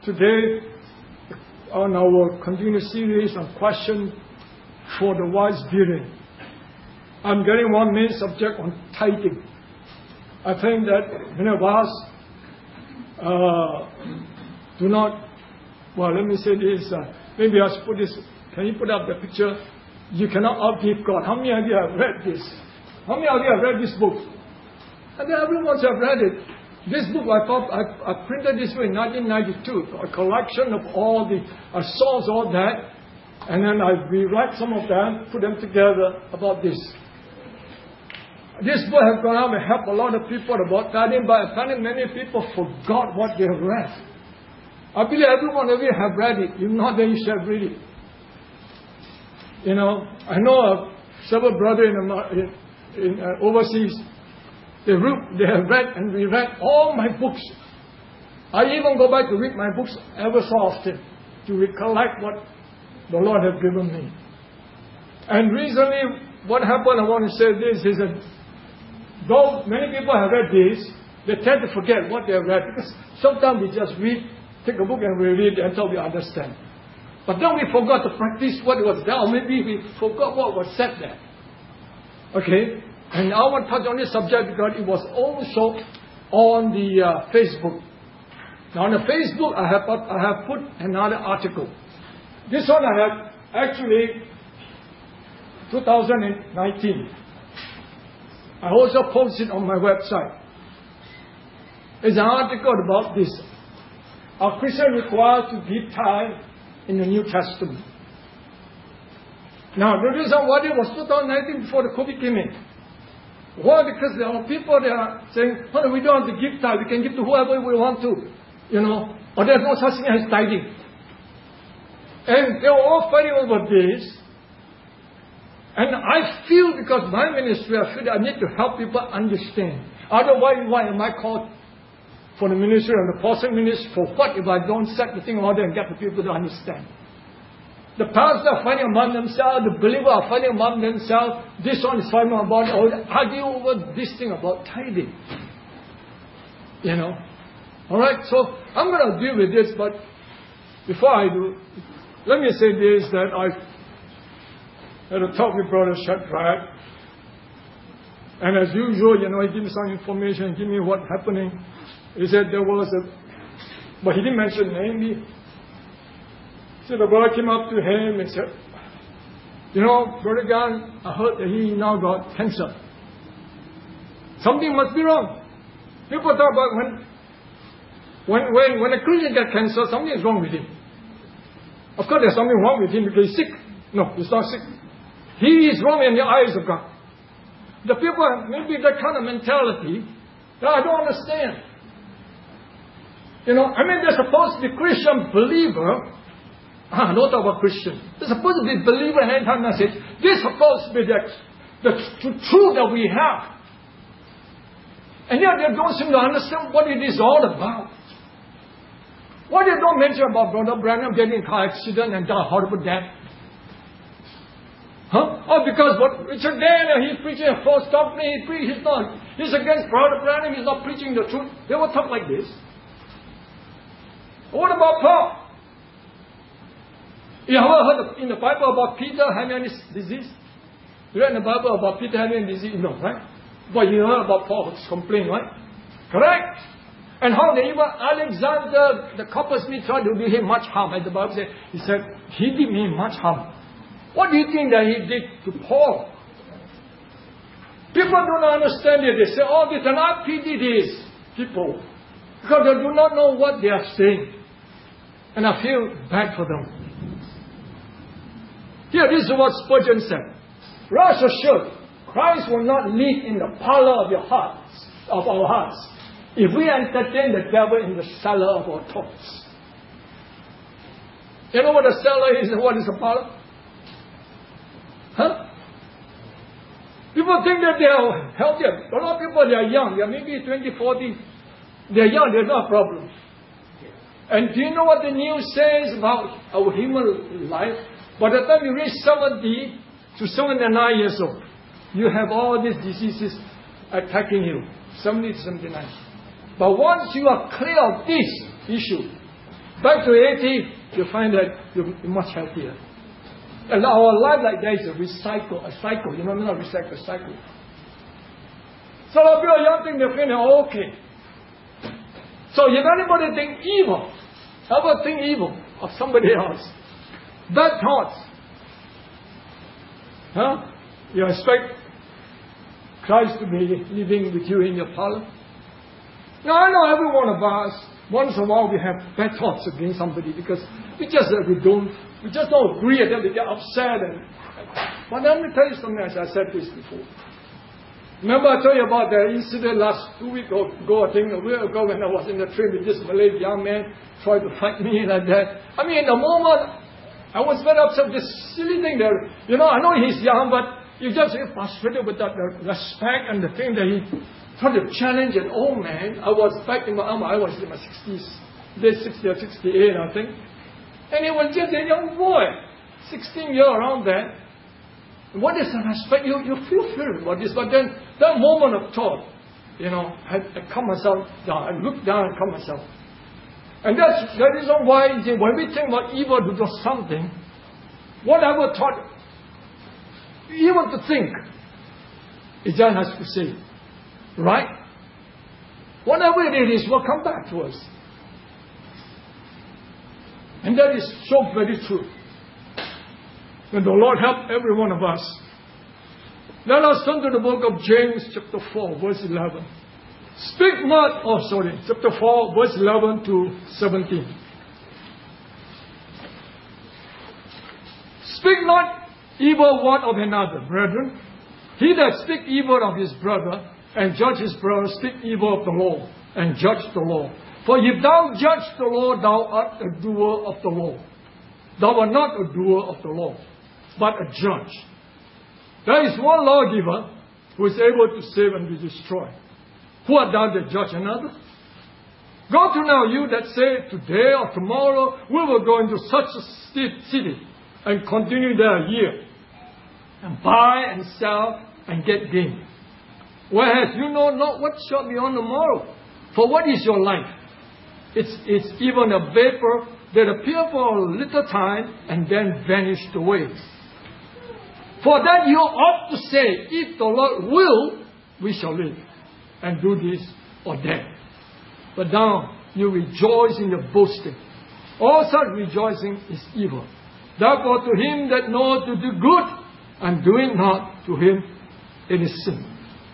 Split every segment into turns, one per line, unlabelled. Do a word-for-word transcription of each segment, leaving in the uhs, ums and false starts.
Today, on our continuous series on question for the wise bearing, I'm getting one main subject on tithing. I think that many of us uh, do not, well, let me say this, uh, maybe I should put this, can you put up the picture? You cannot outgive God. How many of you have read this? How many of you have read this book? I think everyone has read it. This book, I thought, I, I printed this in nineteen ninety-two, a collection of all the, I saw all that, and then I rewrite some of them, put them together about this. This book has gone out and helped a lot of people about tithing, but apparently many people forgot what they have read. I believe every one of you have read it. If not, then you should read it. You know, I know of several brothers in, in, in uh, overseas. They, read, they have read and reread all my books. I even go back to read my books ever so often to recollect what the Lord has given me. And recently, what happened, I want to say this, is that though many people have read this, they tend to forget what they have read, because sometimes we just read, take a book and we read until we understand. But then we forgot to practice what was there, or maybe we forgot what was said there. Okay? And I want to touch on this subject because it was also on the uh, Facebook. Now on the Facebook, I have, I have put another article. This one I have actually two thousand nineteen. I also posted on my website. It's an article about this. Are Christians required to give tithe in the New Testament? Now the reason why it was two thousand nineteen, before the COVID came in. Why? Because there are people that are saying, well, we don't have to give tithe, we can give to whoever we want to, you know, or there's no such thing as tithing. And they were all fighting over this. And I feel, because my ministry, I feel that I need to help people understand. Otherwise, why am I called for the ministry and the apostle ministry? For what if I don't set the thing in order and get the people to understand? The pastors are fighting among themselves, the believers are fighting among themselves, this one is fighting about, or argue over this thing about tithing. You know? Alright, so I'm going to deal with this, but before I do, let me say this, that I had a talk with Brother Shadrach, and as usual, you know, he gave me some information, give me what's happening. He said there was a, but he didn't mention name. So the brother came up to him and said, you know, Brother Gan, I heard that he now got cancer. Something must be wrong. People talk about when, when, when, when a Christian gets cancer, something is wrong with him. Of course, there's something wrong with him because he's sick. No, he's not sick. He is wrong in the eyes of God. The people have maybe that kind of mentality that I don't understand. You know, I mean, they're supposed to be Christian believer. Ah, don't talk about Christian. They're supposed to be believer in end time message. This is supposed to be the, the, the truth that we have. And yet they don't seem to understand what it is all about. Why they don't mention about Brother Branham getting in a car accident and die a horrible death? Huh? Oh, because what Richard Daniel, he's preaching a false doctrine. He pre- he's not. He's against Brother Branham. He's not preaching the truth. They will talk like this. What about Paul? You ever heard in the Bible about Peter having this disease? You read in the Bible about Peter having disease? No, right? But you heard about Paul's complaint, right? Correct? And how they even, Alexander, the coppersmith, tried to do him much harm. As the Bible said, he said, he did me much harm. What do you think that he did to Paul? People don't understand it. They say, oh, this, and I pity these people. Because they do not know what they are saying. And I feel bad for them. Here, this is what Spurgeon said. Rest assured, Christ will not live in the parlor of your hearts, of our hearts, if we entertain the devil in the cellar of our thoughts. You know what a cellar is and what is a parlor? Huh? People think that they are healthy. A lot of people, they are young. They are maybe twenty, forty. They are young. They don't have problems. And do you know what the news says about our human life? By the time you reach seventy to seventy-nine years old, you have all these diseases attacking you. seventy to seventy-nine. But once you are clear of this issue, Back to eighty, you find that you're much healthier. And our life like that is a recycle, a cycle. You know, not recycle, a cycle. So a lot of people young think they're feeling okay. So if anybody think evil, ever think evil of somebody else, bad thoughts, huh? You expect Christ to be living with you in your parlor? Now I know every one of us, once in a while we have bad thoughts against somebody because we just uh, we don't we just don't agree, and then we get upset. And but let me tell you something. As I said this before. Remember I told you about the incident last two weeks ago, I think a week ago, when I was in the train with this Malay young man tried to fight me like that. I mean, in the moment, I was very upset with this silly thing there. You know, I know he's young, but you just get frustrated with that the respect and the thing that he tried to challenge an old man. I was back in my arm, I was in my sixties, late sixty or sixty-eight, I think. And he was just a young boy, sixteen years around there. What is the respect? You, you feel fear about this, but then that moment of thought, you know, I, I calm myself down. I look down and calm myself. And that's the reason why when we think about evil to do something, whatever thought, even to think, it just has to say, right? Whatever it is will come back to us. And that is so very true. And the Lord help every one of us. Let us turn to the book of James chapter four, verse eleven. Speak not, oh sorry, chapter four, verse eleven to seventeen. Speak not evil one of another, brethren. He that speak evil of his brother and judge his brother, speak evil of the law and judge the law. For if thou judge the law, thou art a doer of the law. Thou art not a doer of the law, but a judge. There is one lawgiver who is able to save and to destroy. Who art thou that judge another? Go to now, you that say, today or tomorrow we will go into such a city and continue there a year, and buy and sell and get gain. Whereas you know not what shall be on the morrow. For what is your life? It's, it's even a vapor that appear for a little time and then vanished away. For that you ought to say, if the Lord will, we shall live and do this or that. But now you rejoice in your boasting. All such rejoicing is evil. Therefore to him that knoweth to do good and doing not, to him it is sin.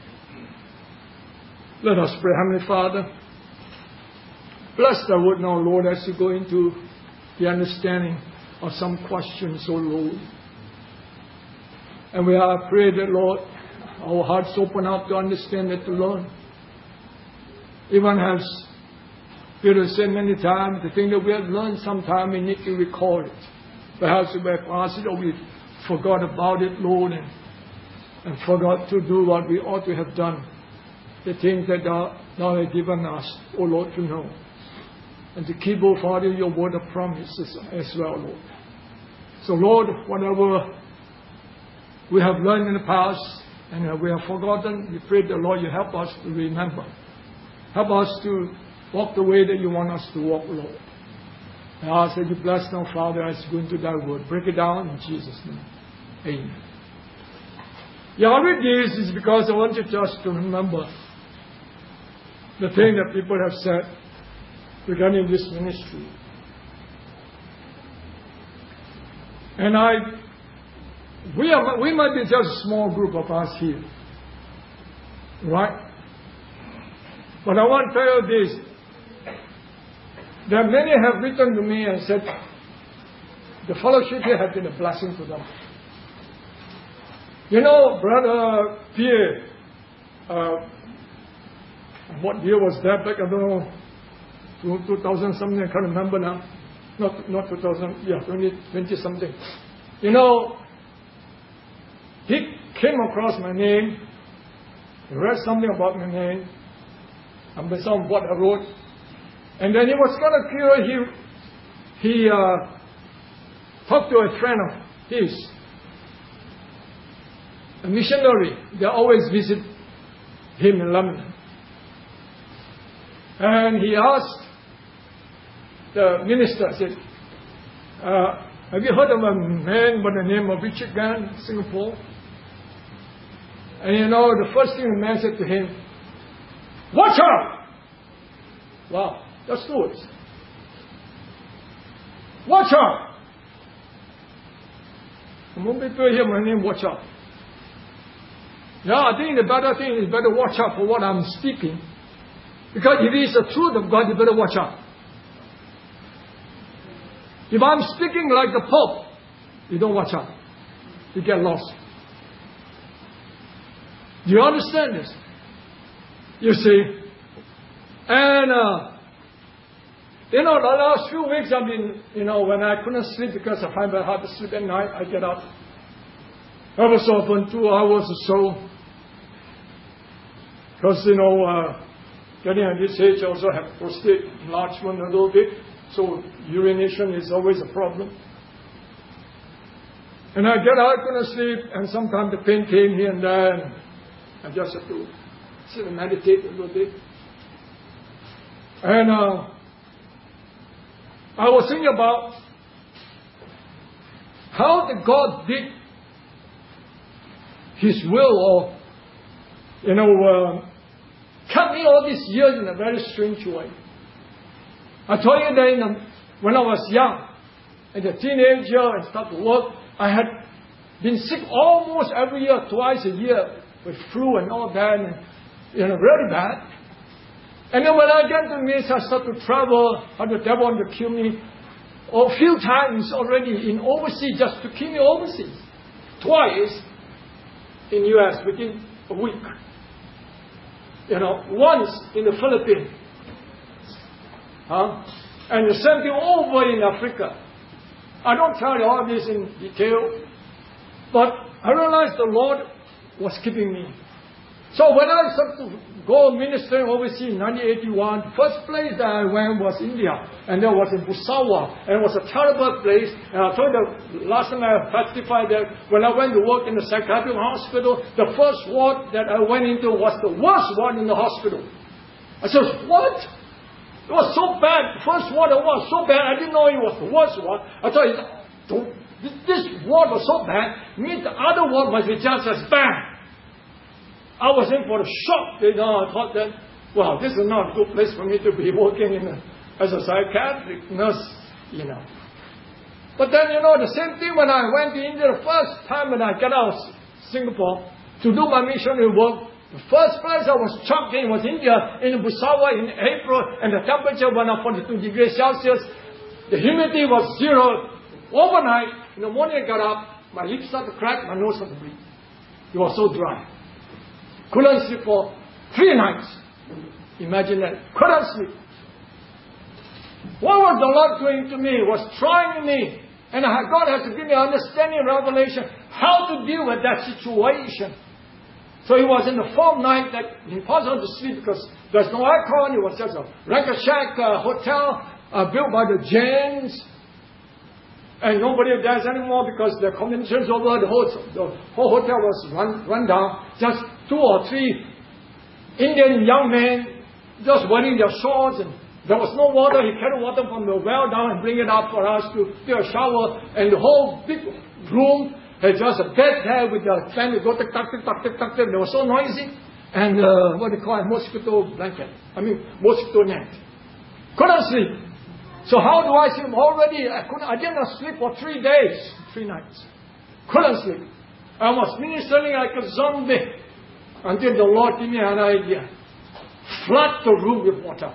Let us pray. Heavenly Father, bless the word now, Lord, as you go into the understanding of some questions, O Lord. And we are praying that, Lord, our hearts open up to understand it, to learn. Even as Peter said many times, the thing that we have learned sometime, we need to recall it. Perhaps we have passed it or we forgot about it, Lord, and, and forgot to do what we ought to have done. The things that thou, thou hast given us, O Lord, to know. And to keep, O Father, your word of promises as well, Lord. So, Lord, whatever we have learned in the past and we have forgotten, we pray that, Lord, you help us to remember. Help us to walk the way that you want us to walk, Lord. I ask that you bless now, Father, as you go into thy word. Break it down in Jesus' name. Amen. Yeah, I read this is because I want you just to remember the thing that people have said regarding this ministry. And I, we are, we might be just a small group of us here, right? But I want to tell you this, that many have written to me and said, the fellowship here has been a blessing to them. You know, Brother Pierre, uh, what year was that back? I don't know, two thousand something, I can't remember now. Not, not two thousand, yeah, twenty, twenty something. You know, he came across my name, he read something about my name, and based on what I wrote, and then he was kind of curious. He, he uh, talked to a friend of his, a missionary. They always visit him in London. And he asked, the minister said, uh, have you heard of a man by the name of Richard Gan, Singapore? And you know, the first thing the man said to him, watch out! Wow, that's two words. Watch out! When people hear my name, watch out. Yeah, I think the better thing is better watch out for what I'm speaking. Because if it is the truth of God, you better watch out. If I'm speaking like the Pope, you don't watch out. You get lost. Do you understand this? You see? And, uh, you know, the last few weeks I've been, you know, when I couldn't sleep because I find it hard to sleep at night, I get up. Ever so often, two hours or so. Because, you know, uh, getting at this age, I also have prostate enlargement a little bit. So urination is always a problem. And I get out, couldn't sleep, and sometimes the pain came here and there, and I just have to sit and meditate a little bit. And uh, I was thinking about how the God did His will, or, you know, uh, kept me all these years in a very strange way. I told you that in the, when I was young, as a teenager and started to work, I had been sick almost every year, twice a year, with flu and all that, and, you know, really bad. And then when I get to Miss, I start to travel, how the devil wanted to kill me, a few times already in overseas, just to keep me overseas. Twice in U S within a week. You know, once in the Philippines. Huh? And the same thing over in Africa. I don't tell you all this in detail, but I realized the Lord was keeping me. So when I started to go ministering overseas in nineteen eighty-one, the first place that I went was India. And that was in Busawa. And it was a terrible place. And I told you, last time I testified that when I went to work in the psychiatric hospital, the first ward that I went into was the worst ward in the hospital. I said, what? It was so bad. The first ward was so bad, I didn't know it was the worst ward. I thought, this ward was so bad, means the other ward must be just as bad. I was in for a shock. You know, I thought that, well, this is not a good place for me to be working in a, as a psychiatric nurse, you know. But then, you know, the same thing when I went to India the first time when I got out of Singapore to do my missionary work, the first place I was chucked in was India, in Busawa in April, and the temperature went up forty-two degrees Celsius. The humidity was zero. Overnight, in the morning I got up, my lips started to crack, my nose started to bleed. It was so dry. Couldn't sleep for three nights. Imagine that. Couldn't sleep. What was the Lord doing to me? He was trying me. And God has to give me understanding and revelation how to deal with that situation. So it was in the fall night that impossible to sleep because there's no aircon. It was just a Ranker-shack uh, hotel uh, built by the Jains. And nobody does anymore because the convention's over. The whole, the whole hotel was run, run down. Just two or three Indian young men just wearing their shorts. And there was no water. He carried water from the well down and bring it up for us to take a shower. And the whole big room had just a bed there with the fan to go tick tock, tick tock, tick tock, tick. They were so noisy. And uh, what do you call it? Mosquito blanket. I mean, mosquito net. Couldn't sleep. So how do I sleep? Already, I couldn't. I didn't sleep for three days, three nights. Couldn't sleep. I was ministering like a zombie until the Lord gave me an idea. Flood the room with water.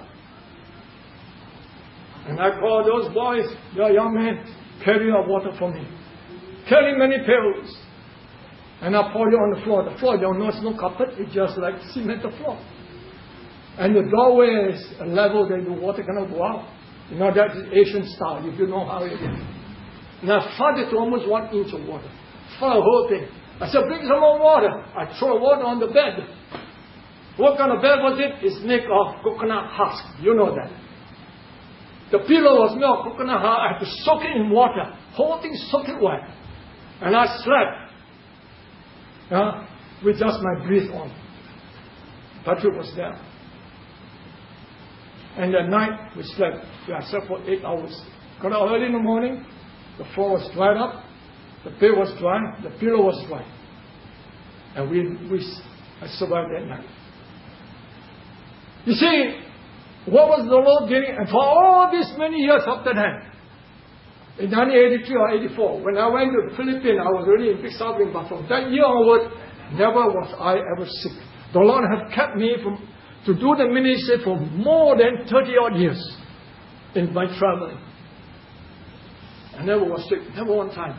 And I called those boys, the young men, carry the water for me. Carry many pails. And I poured it on the floor. The floor, there was no carpet. It's just like cement the floor. And the doorway is a level that the water cannot go out. You know, that's Asian style, if you know how it is. And I flooded to almost one inch of water. Flood the whole thing. I said, bring some more water. I throw water on the bed. What kind of bed was it? It's made of coconut husk. You know that. The pillow was made of coconut husk. I had to soak it in water. Whole thing soaked it wet. And I slept. Uh, with just my breath on. Patrick was there. And at night, we slept. We had slept for eight hours. Got out early in the morning, the floor was dried up, the bed was dry, the pillow was dry. And we, we I survived that night. You see, what was the Lord getting? And for all these many years after that, in nineteen eighty-three or eighty-four, when I went to the Philippines, I was really in big suffering, but from that year onward, never was I ever sick. The Lord has kept me from to do the ministry for more than thirty odd years in my traveling. I never was sick, never one time.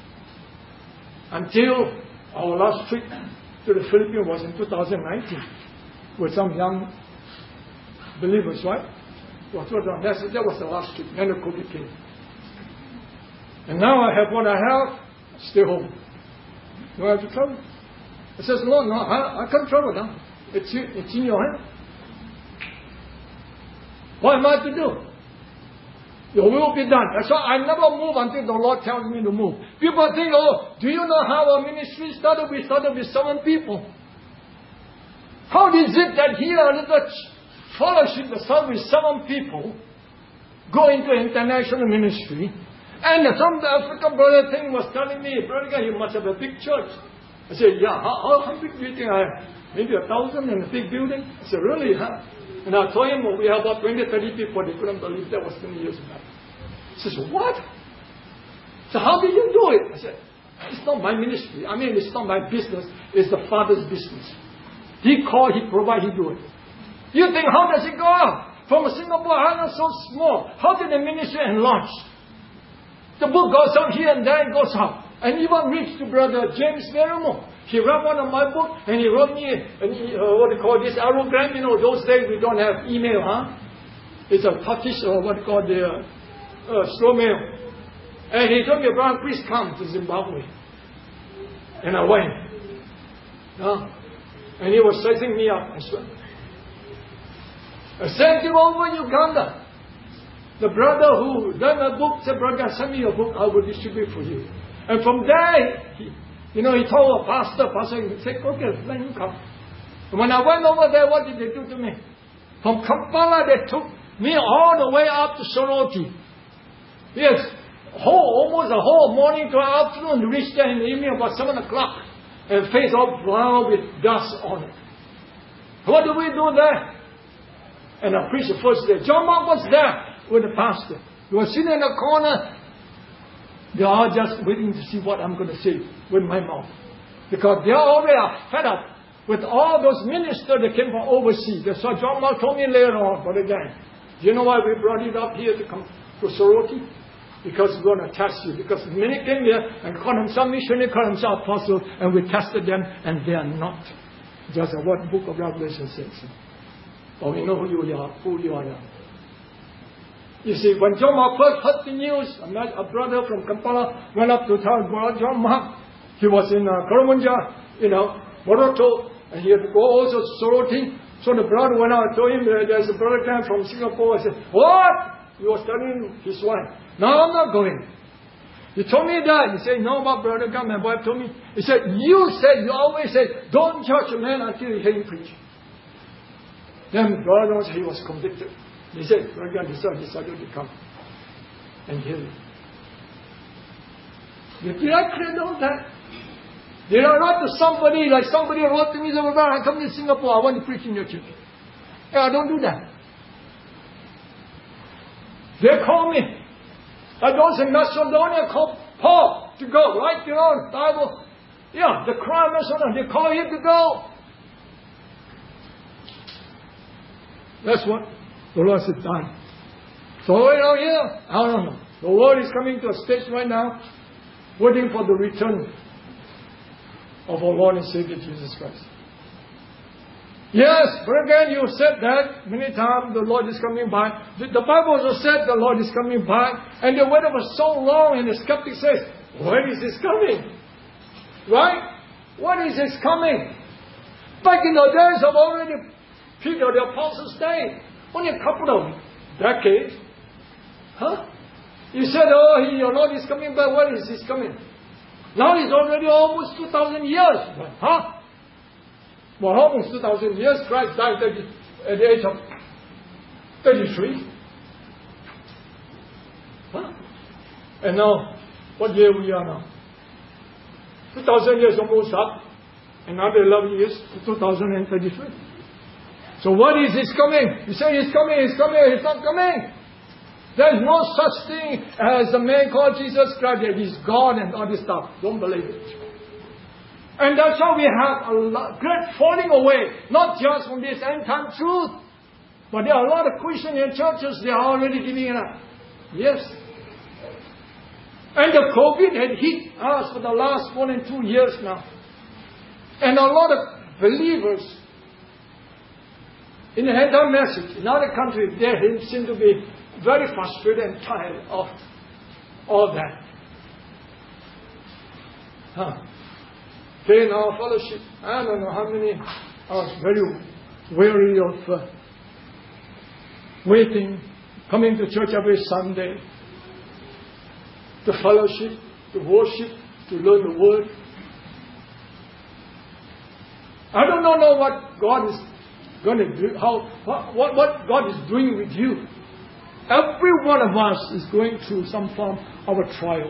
Until our last trip to the Philippines was in two thousand nineteen with some young believers, right? Well, that's, that was the last trip. Then the COVID came. And now I have what I have, stay home. Do I have to travel? I says, Lord, no, I, I can't travel now. It's, it's in your hand. What am I to do? Your will be done. That's why I never move until the Lord tells me to move. People think, oh, do you know how our ministry started? We started with seven people. How is it that here a little fellowship that started with seven people go into international ministry? And some African brother thing was telling me, brother, you must have a big church. I said, yeah, how, how big do you think I have? Maybe a thousand in a big building? I said, really, huh? And I told him, well, we have about twenty, thirty people. They couldn't believe that was twenty years back. He says, what? So how did you do it? I said, it's not my ministry. I mean, it's not my business. It's the Father's business. He called, He provided, He do it. You think, how does it go out? From a Singapore island so small, how did the ministry enlarge? The book goes out here and there, it goes out. And even reached to Brother James Merriman. He read one of my book and he wrote me, an, uh, what do you call this, aerogram. You know, those days we don't have email, huh? It's a Turkish, or what do you call the, uh, uh, slow mail. And he told me, Brian, please come to Zimbabwe. And I went. Uh, and he was setting me up as well. I sent him over Uganda. The brother who done a book said, brother, send me your book, I will distribute for you. And from there, he, you know, he told a pastor, pastor, he said, okay, let him come. And when I went over there, what did they do to me? From Kampala, they took me all the way up to Soroti. Yes, whole, almost a whole morning to afternoon to reach there in the evening about seven o'clock. And face all brown with dust on it. What do we do there? And I preached the first day. John Mark was there with the pastor. He was sitting in the corner. They are just waiting to see what I'm going to say with my mouth. Because they already are fed up with all those ministers that came from overseas. That's why John Mark told me later on, but again, do you know why we brought it up here to come to Soroti? Because we're going to test you. Because many came here and called themselves missionary, called themselves apostles, and we tested them, and they are not. Just what the book of Revelation says. But we know who you are, who you are now. You see, when John Mark first heard the news, a brother from Kampala went up to tell John Mark. He was in uh, Karamunja, you know, Moroto, and he had to go also to Soroti. So the brother went out and told him, there's a brother came from Singapore. I said, what? He was telling his wife, no, I'm not going. He told me that. He said, no, my brother come. My wife told me. He said, you said, you always said, don't judge a man until you hear him preach. Then the brother knows he was convicted. He said, brother decided, decided to come and hear me. Did I create all that? Did I write to somebody, like somebody wrote to me, said, I come to Singapore, I want to preach in your church. Yeah, I don't do that. They call me. I those in Macedonia call Paul to go, right? You know, Bible. Yeah, the crowd in Macedonia, they call him to go. That's what the Lord said, done. So, you know, yeah, I don't know. The world is coming to a stage right now, waiting for the return of our Lord and Savior Jesus Christ. Yes, but again, you said that many times the Lord is coming by. The, the Bible also said the Lord is coming by, and they waited for so long, and the skeptic says, when is this coming? Right? When is this coming? Back in the days of already Peter the Apostle's day, only a couple of decades. Huh? You said, oh, he, your Lord is coming back. When is this coming? Now it's already almost two thousand years. Huh? Well, almost two thousand years. Christ died at the age of thirty-three. Huh? And now, what year we are now? two thousand years almost up. Another eleven years to two thousand thirty-three. So what is His coming? You say He's coming, He's coming, He's not coming. There is no such thing as a man called Jesus Christ that He's God and all this stuff. Don't believe it. And that's how we have a lot, great falling away. Not just from this end time truth. But there are a lot of Christians in churches, they are already giving it up. Yes. And the COVID had hit us for the last more than two years now. And a lot of believers in the end time message in other countries, they seem to be very frustrated and tired of all that. Huh. Okay, in our fellowship, I don't know how many, I was very weary of uh, waiting, coming to church every Sunday, to fellowship, to worship, to learn the Word. I don't know what God is going to do, how, what, what God is doing with you. Every one of us is going through some form of a trial.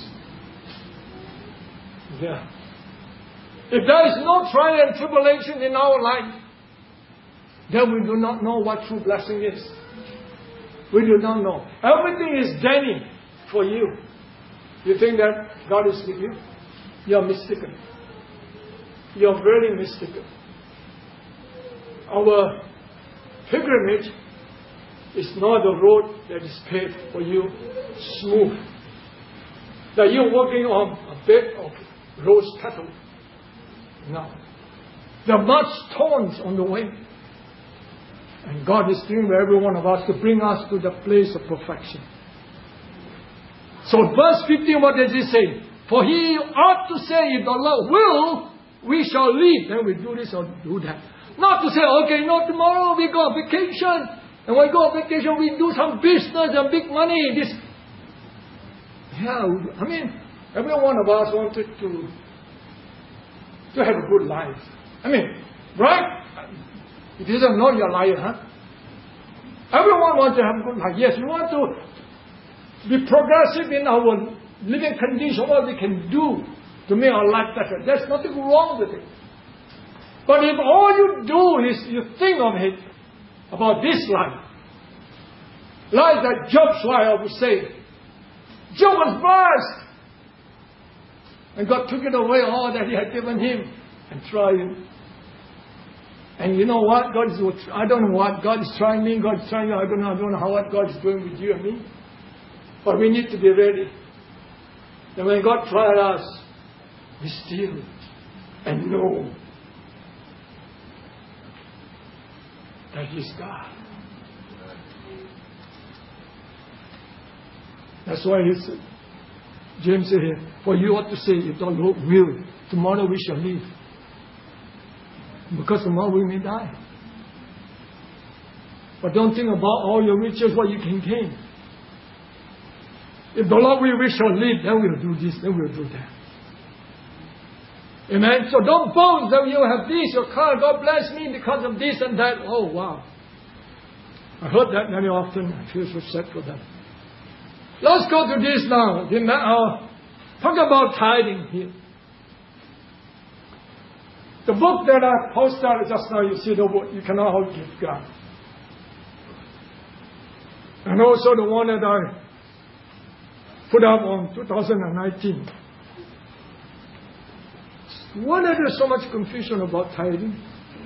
Yeah. If there is no trial and tribulation in our life, then we do not know what true blessing is. We do not know. Everything is Danny for you. You think that God is with you? You are mistaken. You are very mistaken. Our pilgrimage is not the road that is paved for you smooth. That you're walking on a bed of rose petals. No. There are much thorns on the way. And God is doing for every one of us to bring us to the place of perfection. So verse fifteen, what does it say? For He ought to say, if the Lord will, we shall live. Then we do this or do that. Not to say, okay, no, tomorrow we go on vacation. And when we go on vacation, we do some business and big money. This, yeah, I mean, every one of us wanted to to have a good life. I mean, right? It isn't not your life, huh? Everyone wants to have a good life. Yes, we want to be progressive in our living condition, what we can do to make our life better. There's nothing wrong with it. But if all you do is you think of it, about this life, like that Job's life, I would say, Job was blessed. And God took it away, all that He had given him, and tried him. And you know what? God is, I don't know what God is trying me, God is trying you, I don't know, I don't know how what God is doing with you and me. But we need to be ready. And when God tried us, be still and know that He is God. That's why He said, James said here, for you ought to say, if the Lord will, tomorrow we shall live. Because tomorrow we may die. But don't think about all your riches, what you can gain. If the Lord will, we shall live, then we'll do this, then we'll do that. Amen? So don't boast that you have this, your car, God bless me because of this and that. Oh, wow. I heard that very often. I feel so sad for them. Let's go to this now. Uh, talk about tithing here. The book that I posted just now, you see the book, you cannot outgive God. And also the one that I put up on two thousand nineteen. Why is there so much confusion about tithing?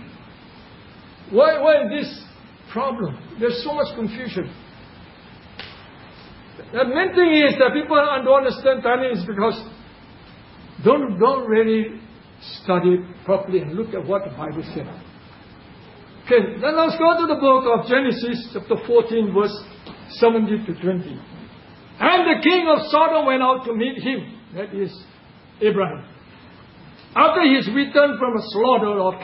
Why, why this problem? There's so much confusion. The main thing is that people don't understand tithing is because don't don't really study properly and look at what the Bible said. Okay, then let's go to the book of Genesis, chapter fourteen, verse seventeen to twenty. And the king of Sodom went out to meet him, that is Abraham, after he is returned from a slaughter of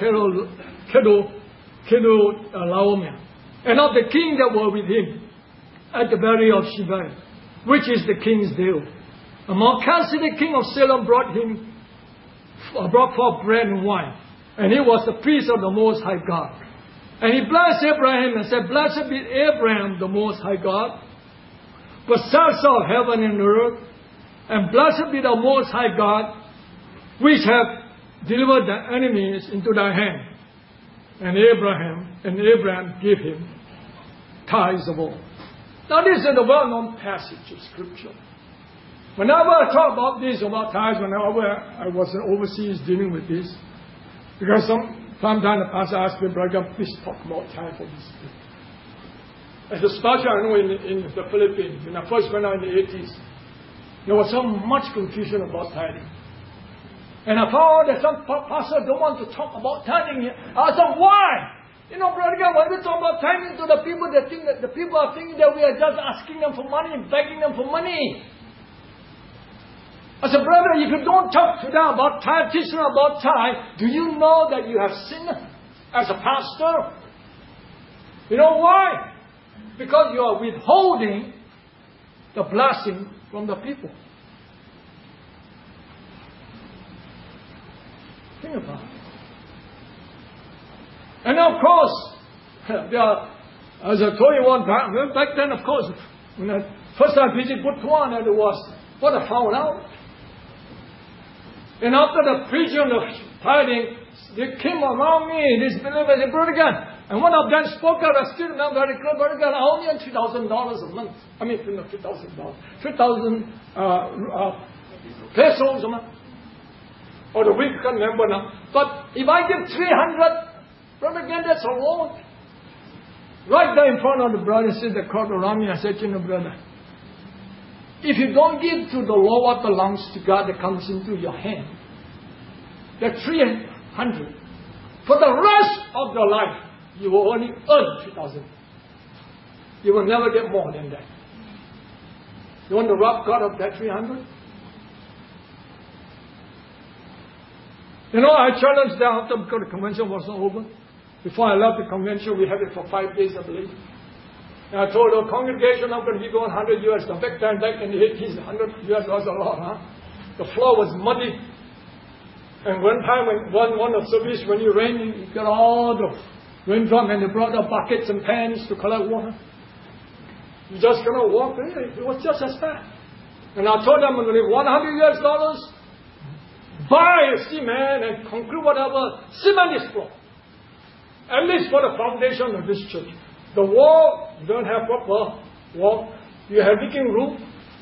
Kedorlaomer, and of the king that were with him at the burial of Sheba, which is the king's dale. And Melchizedek, king of Salem, brought him brought forth bread and wine, and he was the priest of the Most High God. And he blessed Abraham and said, Blessed be Abraham, the Most High God, possessor of heaven and earth, and blessed be the Most High God, which have delivered the enemies into thy hand. And Abraham, and Abraham gave him tithes of all. Now this is a well-known passage of Scripture. Whenever I talk about this, about tithes, whenever I was overseas dealing with this, because some sometimes the pastor asked me, Brother, please talk about tithe for this. And especially I know in, in the Philippines, when I first went out in the eighties, there was so much confusion about tithing. And I found that some pastors don't want to talk about tithing. I said, why? You know, Brother God, when we talk about tithing to the people, they think that the people are thinking that we are just asking them for money and begging them for money. I said, brother, if you don't talk to them about tithe, teach them about tithe, do you know that you have sinned as a pastor? You know why? Because you are withholding the blessing from the people. Think about it. And of course, there are, as I told you one time, back then, of course, when I first time visited Butuan, and it was what I found out. And after the preaching of tithing, they came around me, these believers, and Brother God, and one of them spoke out, I still remember very clear, Brother God, I only earn three thousand dollars a month. I mean, no, three thousand dollars. three thousand uh, uh, pesos a month. Or the week, I can't remember now. But if I give three hundred, Brother God, that's a lot. Right there in front of the brothers, the crowd around me, I said, you know, brother, if you don't give to the Lord what belongs to God that comes into your hand, that three hundred, for the rest of your life, you will only earn three thousand. You will never get more than that. You want to rob God of that three hundred? You know, I challenged them after because the convention was not over. Before I left the convention, we had it for five days, I believe. And I told the congregation, I'm going to give you one hundred U S dollars. Back then, back in the eighties, one hundred U S dollars was a lot, huh? The floor was muddy. And one time, when one, one of service, when you rain, you got all the raindrop, and they brought the buckets and pans to collect water. You just going to walk in. It was just as bad. And I told them, I'm going to give one hundred U S dollars, buy a cement and concrete whatever, cement this floor. At least for the foundation of this church. The wall, you don't have proper wall. You have leaking roof.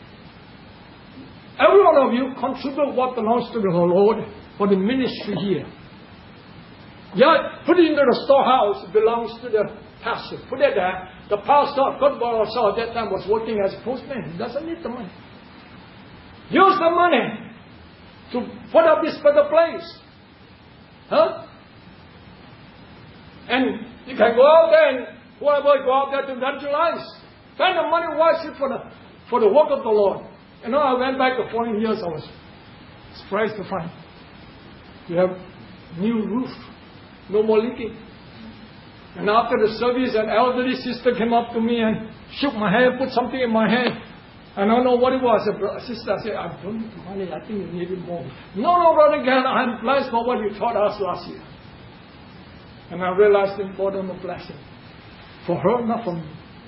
Every one of you contribute what belongs to the Lord for the ministry here. Yeah, put it into the storehouse. It belongs to the pastor. Put it there. The pastor of God at that time was working as a postman. He doesn't need the money. Use the money to put up this better place. Huh? And you can go out there and whoever go out there to evangelize. Spend the money wisely for the for the work of the Lord. You know, I went back the following years, I was surprised to find you have new roof, no more leaking. And after the service, an elderly sister came up to me and shook my hand, put something in my hand. And I don't know what it was. A sister said, I don't need money, I think you need it more. No, no, Brother Gan, I'm blessed for what you taught us last year. And I realized the importance of blessing. For her, not for me.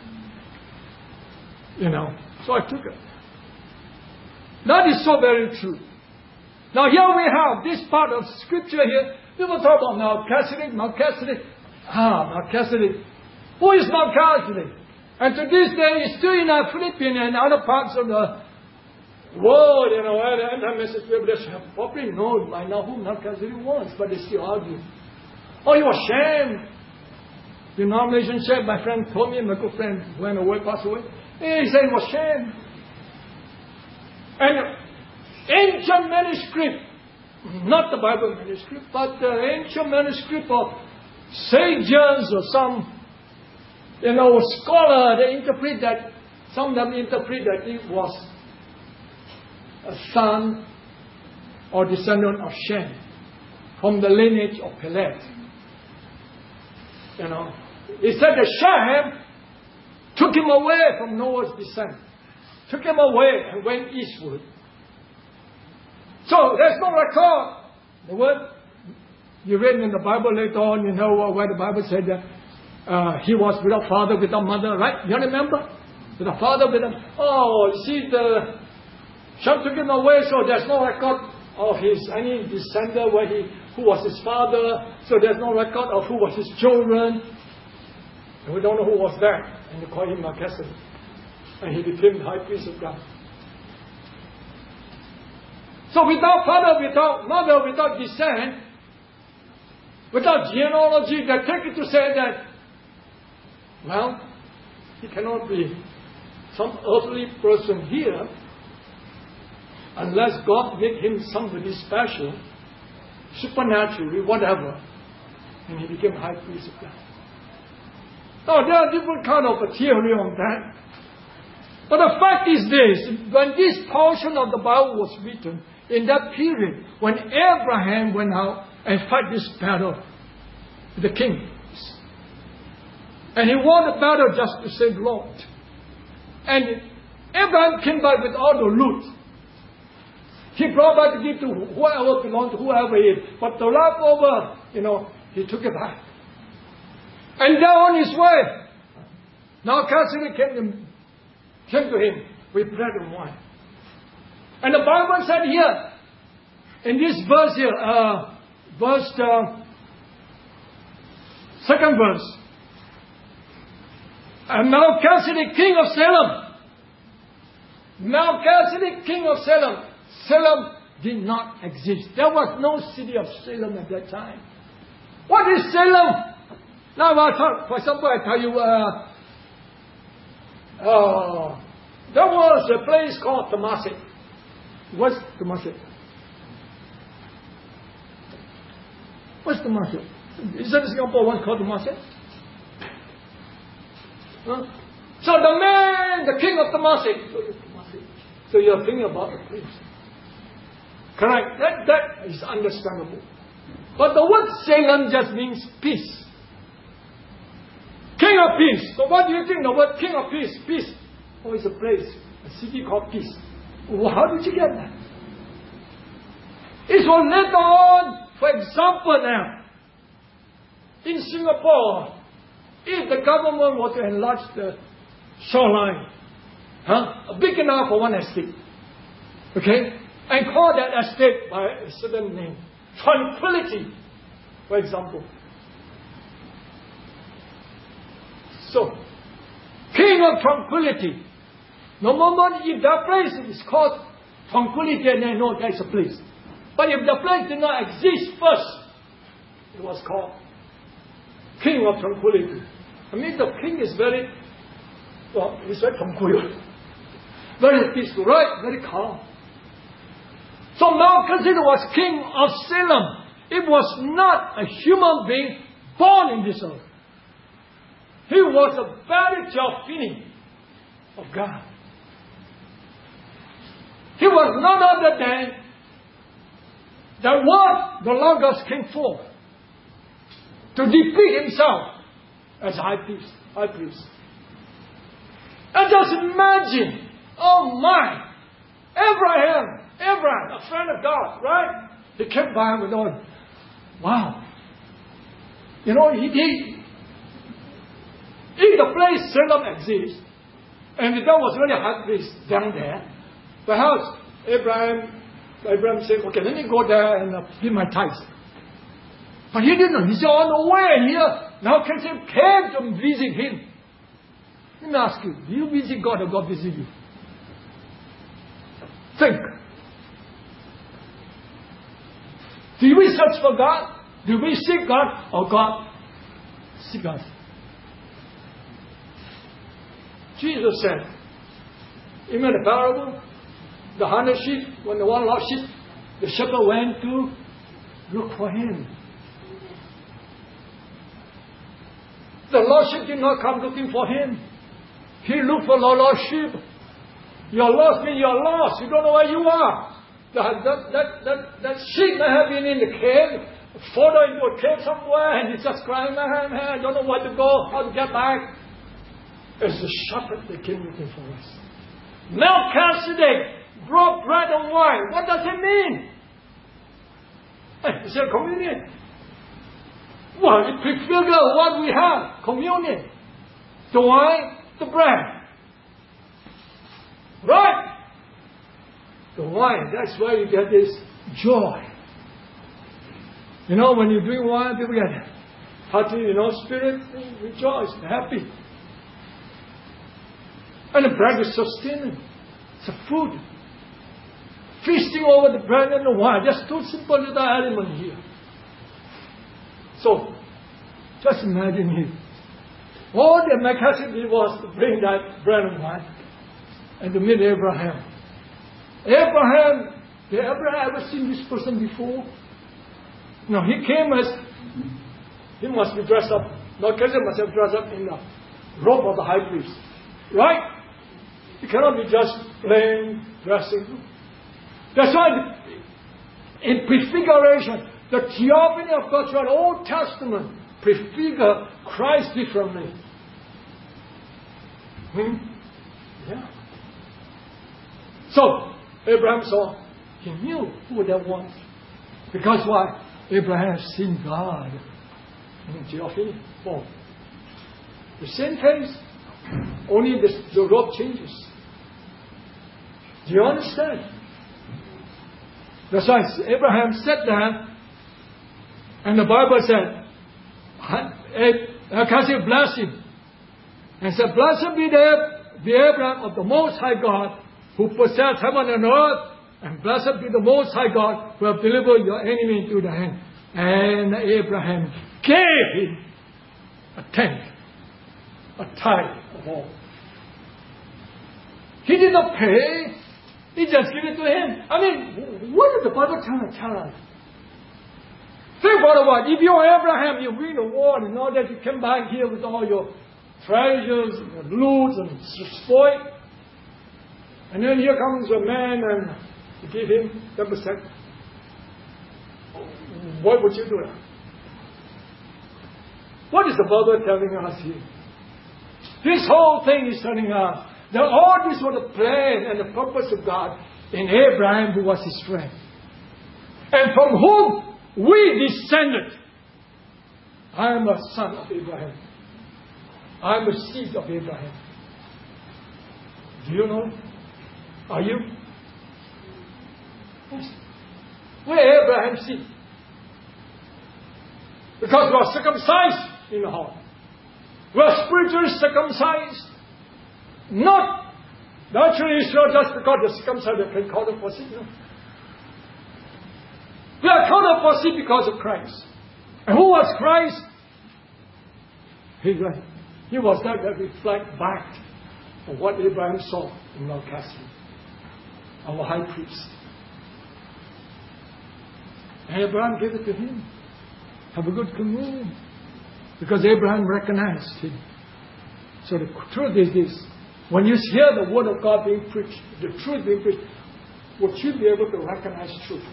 You know, so I took it. That is so very true. Now here we have this part of scripture here. People talk about Melchizedek, Melchizedek. Ah, Melchizedek. Who is Melchizedek? And to this day, it's still in our Philippines and other parts of the world, you know, where the anti-message people have probably known by now who Melchizedek was, but they still argue. Oh, he was shamed. The denomination shamed. My friend told me, my good friend went away, passed away. He said he was shamed. And ancient manuscript, not the Bible manuscript, but the ancient manuscript of sages or some, you know, scholar, they interpret that, some of them interpret that it was a son or descendant of Shem from the lineage of Peleg. You know, he said that Shem took him away from Noah's descent, took him away and went eastward. So there's no record. The word you read in the Bible later on, you know where the Bible said that uh, he was without father, without mother, right? You remember? Without father, without... Oh, you see, the Shem took him away, so there's no record of his any descendant where he, who was his father. So there's no record of who was his children. And we don't know who was that. And they call him Melchizedek. And he became the high priest of God. So without father, without mother, without descent, without genealogy, they take it to say that, well, he cannot be some earthly person here unless God made him somebody special, supernaturally, whatever, and he became high priest of God. Now, there are different kind of a theory on that. But the fact is this, when this portion of the Bible was written, in that period, when Abraham went out and fight this battle with the king, and he won the battle just to save Lot. And Abraham came back with all the loot. He brought back to give to whoever belonged to whoever he is. But the leftover, you know, he took it back. And then on his way, now Melchizedek came to, came to him with bread and wine. And the Bible said here, in this verse here, uh, verse, uh, second verse, and Melchizedek, king of Salem. Melchizedek, king of Salem. Salem did not exist. There was no city of Salem at that time. What is Salem? Now, I thought, for example, I tell you, uh, uh, there was a place called Temasek. What's Temasek? What's Temasek? Is that Singapore one called Temasek? Huh? So the man, the king of Temasek. So you're thinking about the place. Correct. That, that is understandable. But the word Salem just means peace. King of peace. So what do you think the word king of peace? Peace. Oh, it's a place, a city called peace. Well, how did you get that? It was later on, for example now, in Singapore, if the government were to enlarge the shoreline, huh, big enough for one estate, okay, and call that estate by a certain name, Tranquility, for example. So, King of Tranquility. No moment if that place is called Tranquility, and they know there's a place. But if the place did not exist first, it was called King of Tranquility. I mean, the king is very, well, he's very tranquil. Very peaceful, right? Very calm. So Melchizedek was king of Salem. It was not a human being born in this earth. He was a very theophany of God. He was none other than the word the Logos came forth to defeat himself as high priest. High priest. And just imagine, oh my, Abraham, Abraham, a friend of God, right? He came by with all, wow. You know, he did. If the place Salem exists, and if there was really a high priest down there, perhaps Abraham, Abraham said, okay, let me go there and uh, give my tithes. But he didn't. He said, on the way here, now Melchizedek came to visit him. Let me ask you, do you visit God or God visit you? Think. Do we search for God? Do we seek God or God seek us? Jesus said, even the parable, the hundred sheep, when the one lost sheep, the shepherd went to look for him. The lost sheep did not come looking for him. He looked for the lost sheep. You're lost means you're lost. You don't know where you are. That, that, that, that, that sheep may have been in the cave, fallen into a cave somewhere, and he's just crying, man, man, I don't know where to go, how to get back. It's the shepherd that came looking for us. Melchizedek brought bread and wine. What does it mean? Hey, it's a communion. Well, it prefigures what we have, communion. The wine, the bread. Right? The wine, that's why you get this joy. You know, when you drink wine, people get hearty, you know, spirit, rejoice, happy. And the bread is sustaining. It's a food. Feasting over the bread and the wine. Just two simple little elements here. So, just imagine here. All the Melchizedek did was to bring that bread and wine and to meet Abraham. Abraham, did Abraham ever seen this person before? No, he came as, he must be dressed up. Melchizedek must have dressed up in the robe of the high priest. Right? He cannot be just plain dressing. That's why in prefiguration, the theophany of God throughout the Old Testament prefigure Christ differently. Hmm? Yeah. So, Abraham saw, he knew who that was. Because why? Abraham has seen God in theophany form. The same case, only the, the robe changes. Do you understand? That's why Abraham said that, and the Bible said, Melchizedek blessed him, and said, "Blessed be the, the Abraham of the Most High God, who possessed heaven and earth, and blessed be the Most High God, who have delivered your enemy into the hand." And Abraham gave him a tenth, a tithe of all. He did not pay. He just gave it to him. I mean, what did the Bible tell us? Think about what? If you're Abraham, you win the war and all that, you come back here with all your treasures and loot and spoil. And then here comes a man and you give him ten percent. What would you do? What is the Bible telling us here? This whole thing is telling us that all this was the plan and the purpose of God in Abraham, who was his friend. And from whom we descended. I am a son of Abraham. I am a seed of Abraham. Do you know? Are you? Yes. We're Abraham's seed. Because we are circumcised in the heart. We are spiritually circumcised. Not naturally Israel just because they're circumcised they can call them for seed. No. We are called for seed because of Christ. And who was Christ? He, he was that that reflect back of what Abraham saw in Melchizedek, our high priest. And Abraham gave it to him. Have a good communion. Because Abraham recognized him. So the truth is this. When you hear the word of God being preached, the truth being preached, would you be able to recognize truth?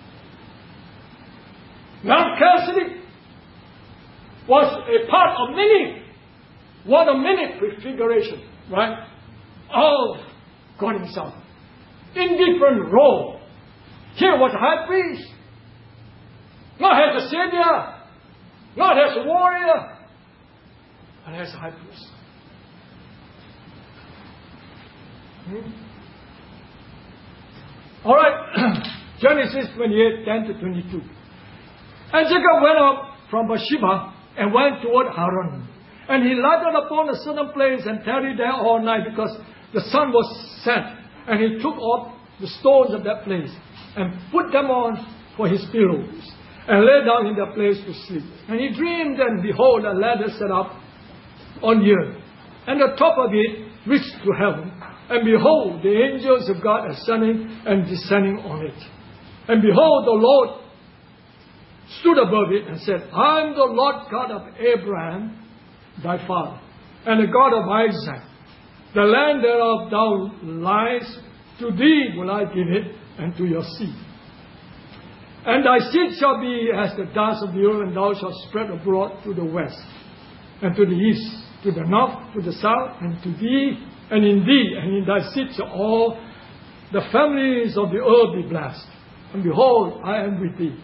Melchizedek was a part of many, one of many prefiguration, right? Of God Himself. In different roles. Here was a high priest. Not as a savior. Not as a warrior. But as a high priest. Hmm? Alright. Genesis twenty-eight, ten to twenty-two. And Jacob went up from Beersheba and went toward Haran. And he lighted upon a certain place and tarried there all night because the sun was set. And he took off the stones of that place and put them on for his pillows and lay down in that place to sleep. And he dreamed, and behold, a ladder set up on the earth, and the top of it reached to heaven. And behold, the angels of God ascending and descending on it. And behold, the Lord stood above it and said, I am the Lord God of Abraham, thy father, and the God of Isaac. The land thereof thou liest, to thee will I give it, and to your seed. And thy seed shall be as the dust of the earth, and thou shalt spread abroad to the west, and to the east, to the north, to the south, and to thee, and in thee, and in thy seed shall all the families of the earth be blessed. And behold, I am with thee,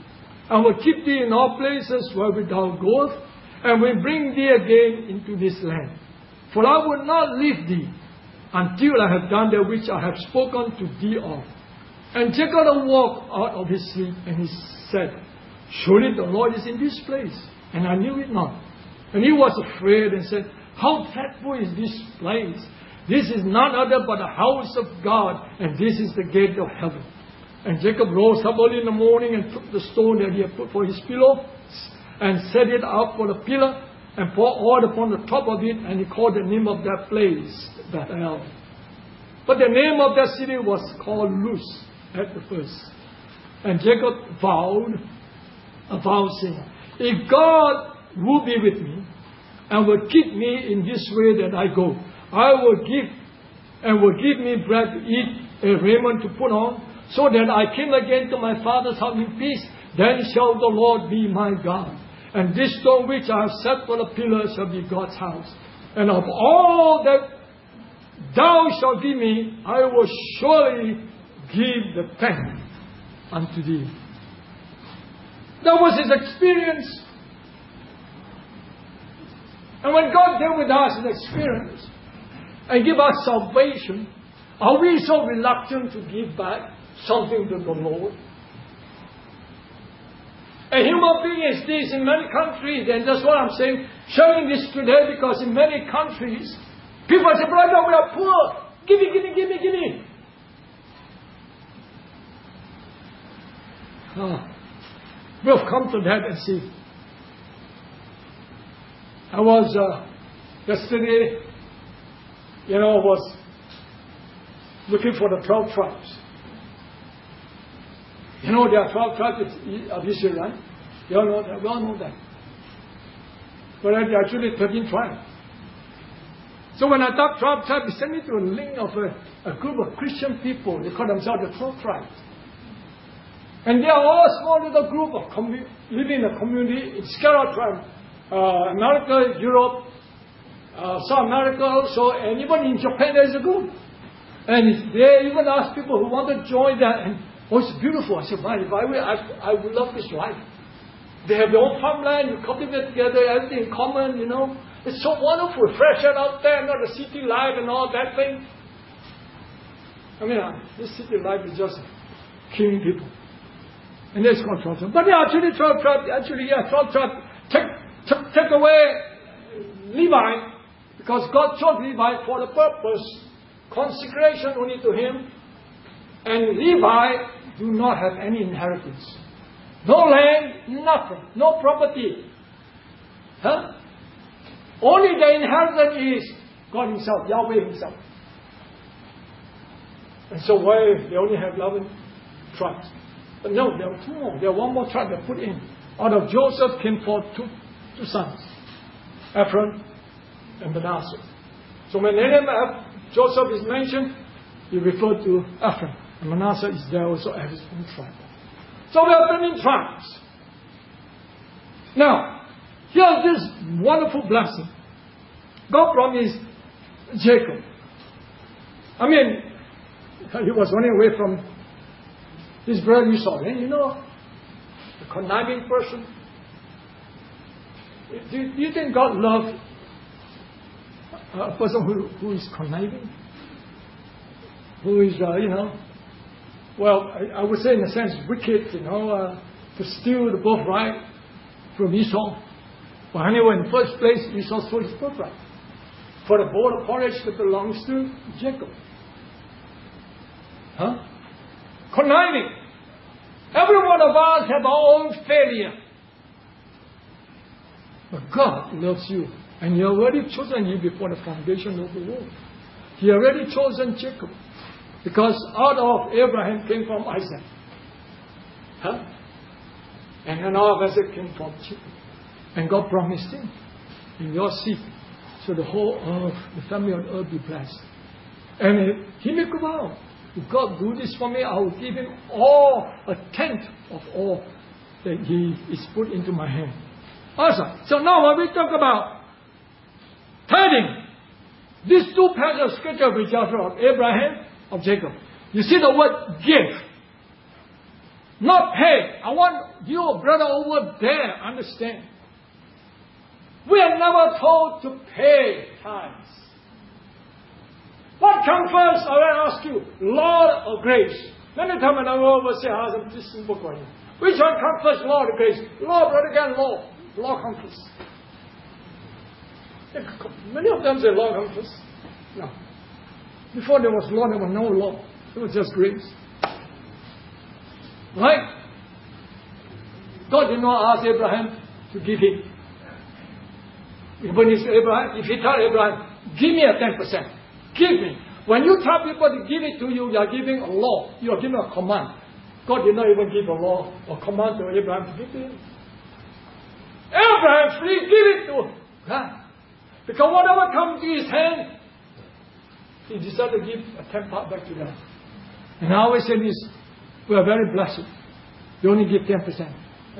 and will keep thee in all places where thou goest, and will bring thee again into this land. For I will not leave thee until I have done that which I have spoken to thee of. And Jacob awoke out of his sleep, and he said, Surely the Lord is in this place, and I knew it not. And he was afraid and said, How dreadful is this place! This is none other but the house of God, and this is the gate of heaven. And Jacob rose up early in the morning and took the stone that he had put for his pillow, and set it up for the pillar, and poured oil upon the top of it, and he called the name of that place Bethel. But the name of that city was called Luz at the first. And Jacob vowed a vow, saying, If God will be with me, and will keep me in this way that I go, I will give, and will give me bread to eat, and raiment to put on, so that I came again to my father's house in peace. Then shall the Lord be my God. And this stone which I have set for the pillar shall be God's house. And of all that thou shalt give me, I will surely give the tenth unto thee. That was his experience. And when God dealt with us in experience and give us salvation, are we so reluctant to give back something to the Lord? A human being is this in many countries, and that's what I'm saying, sharing this today, because in many countries, people say, Brother, we are poor. Give me, give me, give me, give me. Oh, we've come to that and see. I was, uh, yesterday, you know, was looking for the twelve tribes. You know, there are twelve tribes of Israel, right? You all know that. We all know that. But there are actually thirteen tribes. So when I talk twelve tribes, they send me to a link of a, a group of Christian people. They call themselves the twelve tribes. And they are all a small little group of commu- living in a community. It's scattered from uh, America, Europe, uh, South America also, and even in Japan there is a group. And they even ask people who want to join that. And oh, it's beautiful. I said, man, if I will, I, I would love this life. They have their own farmland, you cultivate together, everything in common, you know. It's so wonderful, fresh air out there, not the city life and all that thing. I mean, uh, this city life is just killing people. And that's called twelve tribes. But yeah, actually twelve tribes, actually, yeah, twelve tribes, take, take, take away Levi, because God chose Levi for the purpose, consecration only to him. And Levi do not have any inheritance. No land, nothing. No property. Huh? Only the inheritance is God himself, Yahweh himself. And so why they only have eleven tribes? But no, there are two more. There are one more tribe they put in. Out of Joseph came forth two, two sons. Ephraim and Manasseh. So when the name of Joseph is mentioned, he referred to Ephraim. And Manasseh is there also as his own tribe. So we are thirteen tribes. Now, here's this wonderful blessing. God promised Jacob. I mean, he was running away from his brother Esau. And you know, the conniving person. Do, do you think God loves a person who, who is conniving? Who is, uh, you know, well, I, I would say in a sense wicked, you know, uh, to steal the birthright from Esau. But anyway, in the first place, Esau stole his birthright for the bowl of porridge that belongs to Jacob. Huh? Conniving. Every one of us have our own failure. But God loves you. And He already chosen you before the foundation of the world. He already chosen Jacob. Because out of Abraham came from Isaac. Huh? And then out of Isaac came from Jacob. And God promised him, in your seed, so the whole earth, the family on earth be blessed. And he made a vow. If God do this for me, I will give him all, a tenth of all that he is put into my hand. Awesome. So now when we talk about tithing, these two passages of scripture which are of Abraham, of Jacob. You see the word give. not pay. I want you, brother, over there, understand. We are never told to pay tithes. What comes first? I will ask you, law or grace? Many times when I go over say, I have this simple question. Which one comes first, law or grace? Law, brother, again, law. Law comes first. Many of them say law comes first. No. Before there was law, there was no law. It was just grace. Right? God did not ask Abraham to give him. When he said Abraham, if he told Abraham, give me a ten percent. Give me. When you tell people to give it to you, you are giving a law. You are giving a command. God did not even give a law or command to Abraham to give to him. Abraham, please give it to him. Huh? Because whatever comes to his hand, he decided to give a tenth part back to them. And I always say this, we are very blessed. We only give ten percent.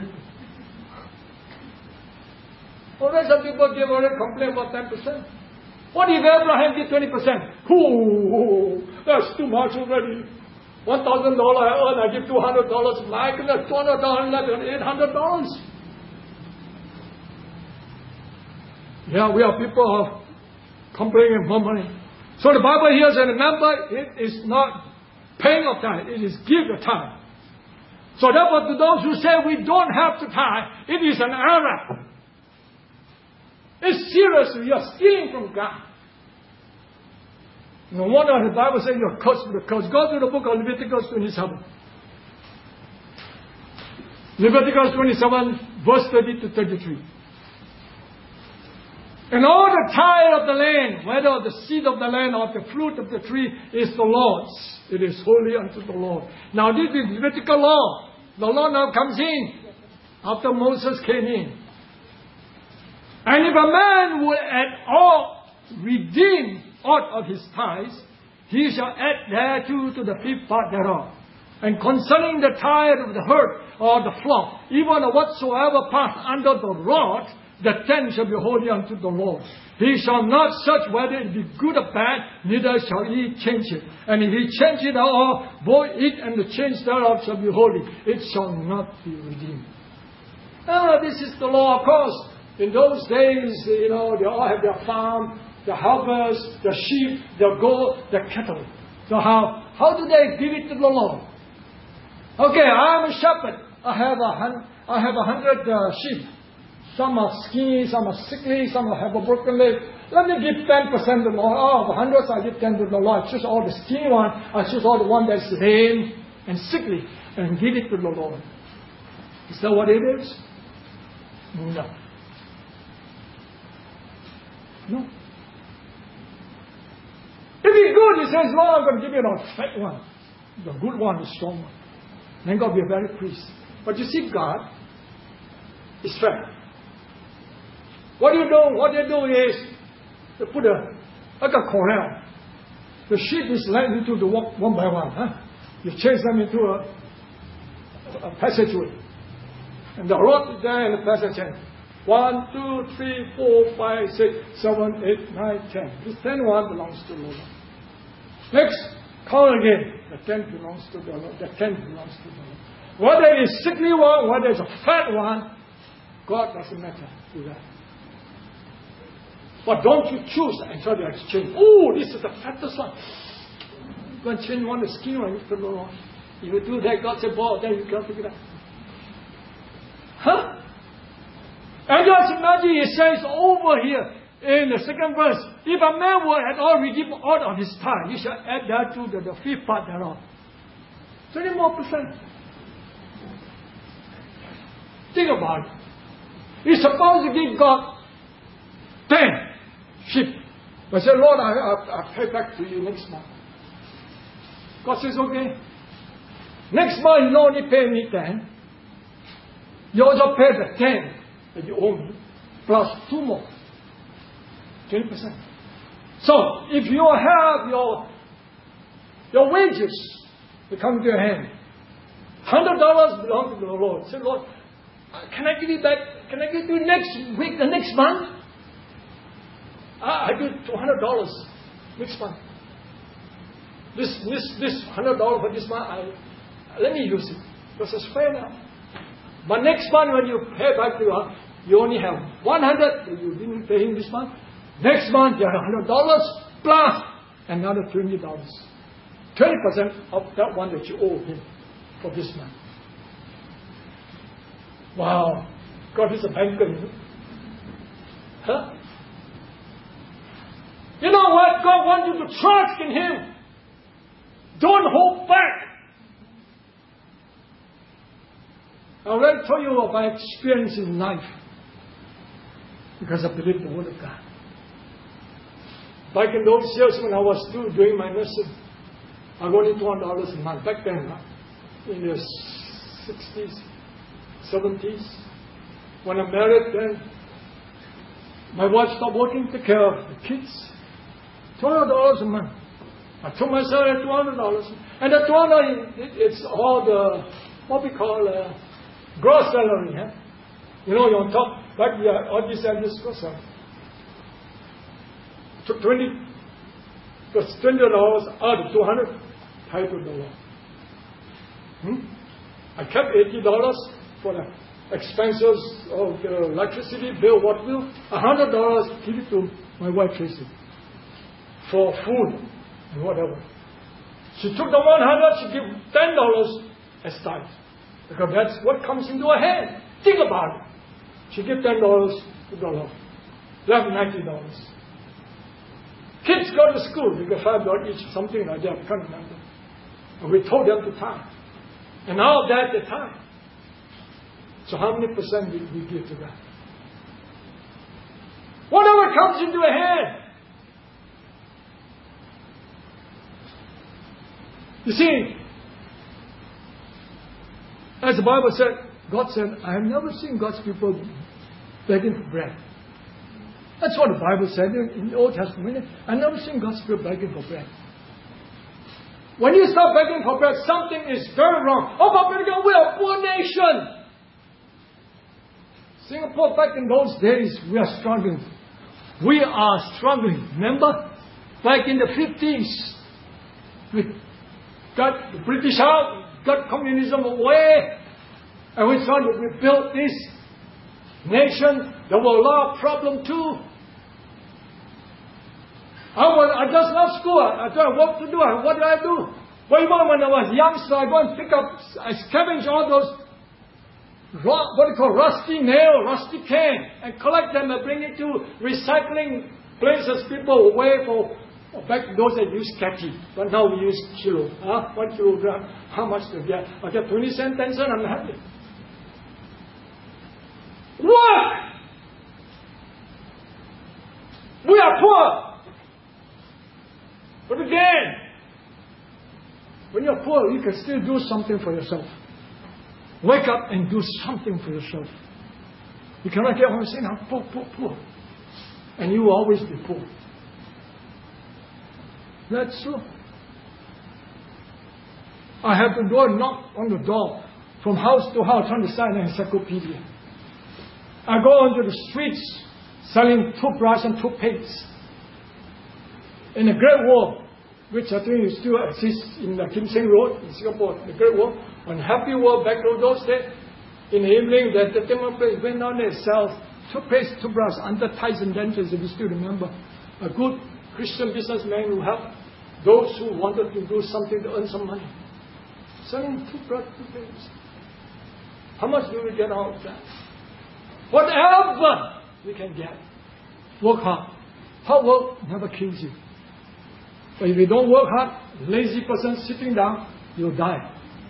Already some people give already complain about ten percent. What if Abraham give twenty percent? Ooh, that's too much already. One thousand dollars I earn, I give two hundred dollars. My goodness, two hundred dollars left on eight hundred dollars. Yeah, we are people of complaining for money. So the Bible here says, remember, it is not paying of tithe, it is give the tithe. So therefore, to those who say we don't have to tithe, it is an error. It's serious. You are stealing from God. No wonder the Bible says you're cursed with a curse. Go to the book of Leviticus twenty-seven. Leviticus twenty-seven, verse thirty to thirty-three. And all the tithe of the land, whether the seed of the land or the fruit of the tree, is the Lord's. It is holy unto the Lord. Now this is Levitical law. The law now comes in after Moses came in. And if a man will at all redeem aught of his tithes, he shall add thereto to the fifth part thereof. And concerning the tithe of the herd or the flock, even of whatsoever pass under the rod, the tenth shall be holy unto the Lord. He shall not search whether it be good or bad, neither shall he change it. And if he change it at all, both it and the change thereof shall be holy. It shall not be redeemed. Ah, this is the law, of course. In those days, you know, they all have their farm, the helpers, the sheep, the goat, the cattle. So how how do they give it to the Lord? Okay, I'm a shepherd. I have a hun- I have a hundred uh, sheep. Some are skinny, some are sickly, some have a broken leg. Let me give ten percent to the Lord. Oh, of the hundreds, I give ten to the Lord. I choose all the skinny one. I choose all the one that's lame and sickly and give it to the Lord. Is that what it is? No. No. If it's good, he says, Lord, I'm going to give you the fat one. The good one, the strong one. Then God will be a very priest. But you see, God is fat. What you do, what you do is, you put a, like a corral. The sheep is led into the walk one by one. Huh? You chase them into a, a passageway. And the rod is there in the passageway. One, two, three, four, five, six, seven, eight, nine, ten. This ten one belongs to the Lord. Next, count again. The ten belongs to the Lord. The ten belongs to the Lord. Whether it is sickly one, whether it's a fat one, God doesn't matter to that. But don't you choose and try to exchange. Oh, this is the fattest one. Go and change one, the skinny one, to the Lord. If you do that, God said, boy, then you can't pick it up. Huh? And just imagine it says over here in the second verse, if a man will at all redeem out of his tithe, you shall add that to the, the fifth part thereof. twenty more percent. Think about it. You're supposed to give God ten sheep. But say, Lord, I, I, I pay back to you next month. God says, okay. Next month, you not only pay me ten, you also pay the ten that you owe me, plus two more. twenty percent. So, if you have your, your wages to come to your hand, one hundred dollars belong to the Lord. Say, Lord, can I give it back? Can I give you next week, the next month? Ah, I give two hundred dollars next month. This, this, this one hundred dollars for this month, I, let me use it. Because it's fair now. But next month when you pay back to your, you only have one hundred, you didn't pay him this month. Next month you have one hundred dollars plus another twenty dollars. twenty percent of that one that you owe him for this month. Wow. God is a banker, you know. Huh? You know what? God wants you to trust in Him. Don't hold back. I already told you of my experience in life because I believe the Word of God. Back in those years when I was still doing my nursing, I got it two hundred dollars a month. Back then, in the sixties, seventies, when I married, then my wife stopped working to take care of the kids. two hundred dollars a month. I took my salary at two hundred dollars. And the two hundred dollars, it's all the, what we call uh, gross salary. Huh? You know, you're on top, like the all this and this gross salary. Took twenty, because twenty dollars out of two hundred, tied to the law. Hmm? I kept eighty dollars for the expenses of the electricity bill, what bill? one hundred dollars, give it to my wife Tracy for food and whatever. She took the one hundred, she gave ten dollars as tithe. Because that's what comes into her hand. Think about it. She gave ten dollars to the Lord. Left ninety dollars. Kids go to school, we get five dollars each, something like that, I can't remember. And we told them to tithe. And all of that they tithe. So how many percent did we give to God? Whatever comes into a hand. You see, as the Bible said, God said, I have never seen God's people begging for bread. That's what the Bible said in the Old Testament. I've never seen God's people begging for bread. When you start begging for bread, something is very wrong. Oh, but we are a poor nation. Singapore, back in those days, we are struggling. We are struggling. Remember? Back in the fifties, we got the British out, got communism away, and we thought that we built this nation. There were a lot of problems too. I, was, I just left school. I thought, what to do? What did I do? Well, even when I was youngster, I go and pick up, I scavenge all those what do you call rusty nail, rusty can, and collect them and bring it to recycling places. People away for back those that use catty, but now we use kilo. Huh? One kilogram. How much to get? I get twenty cents, ten cents. I'm happy. Work. We are poor, but again, when you're poor, you can still do something for yourself. Wake up and do something for yourself. You cannot get home and say, I'm poor, poor, poor. And you will always be poor. That's true. I have to go and knock on the door from house to house trying to sign an encyclopedia. I go onto the streets selling toothbrush and toothpaste. In the Great Wall, which I think still exists in the Kim Seng Road in Singapore, the Great Wall, on Happy Wall back to those days, in the evening, the entertainment place went down there and sells toothpaste, toothbrush under Tyson Dentures, if you still remember. A good Christian businessman who helped those who wanted to do something to earn some money. Selling toothbrush, toothpaste. How much do we get out of that? Whatever we can get. Work hard. Hard work never kills you. But if you don't work hard, lazy person sitting down, you'll die.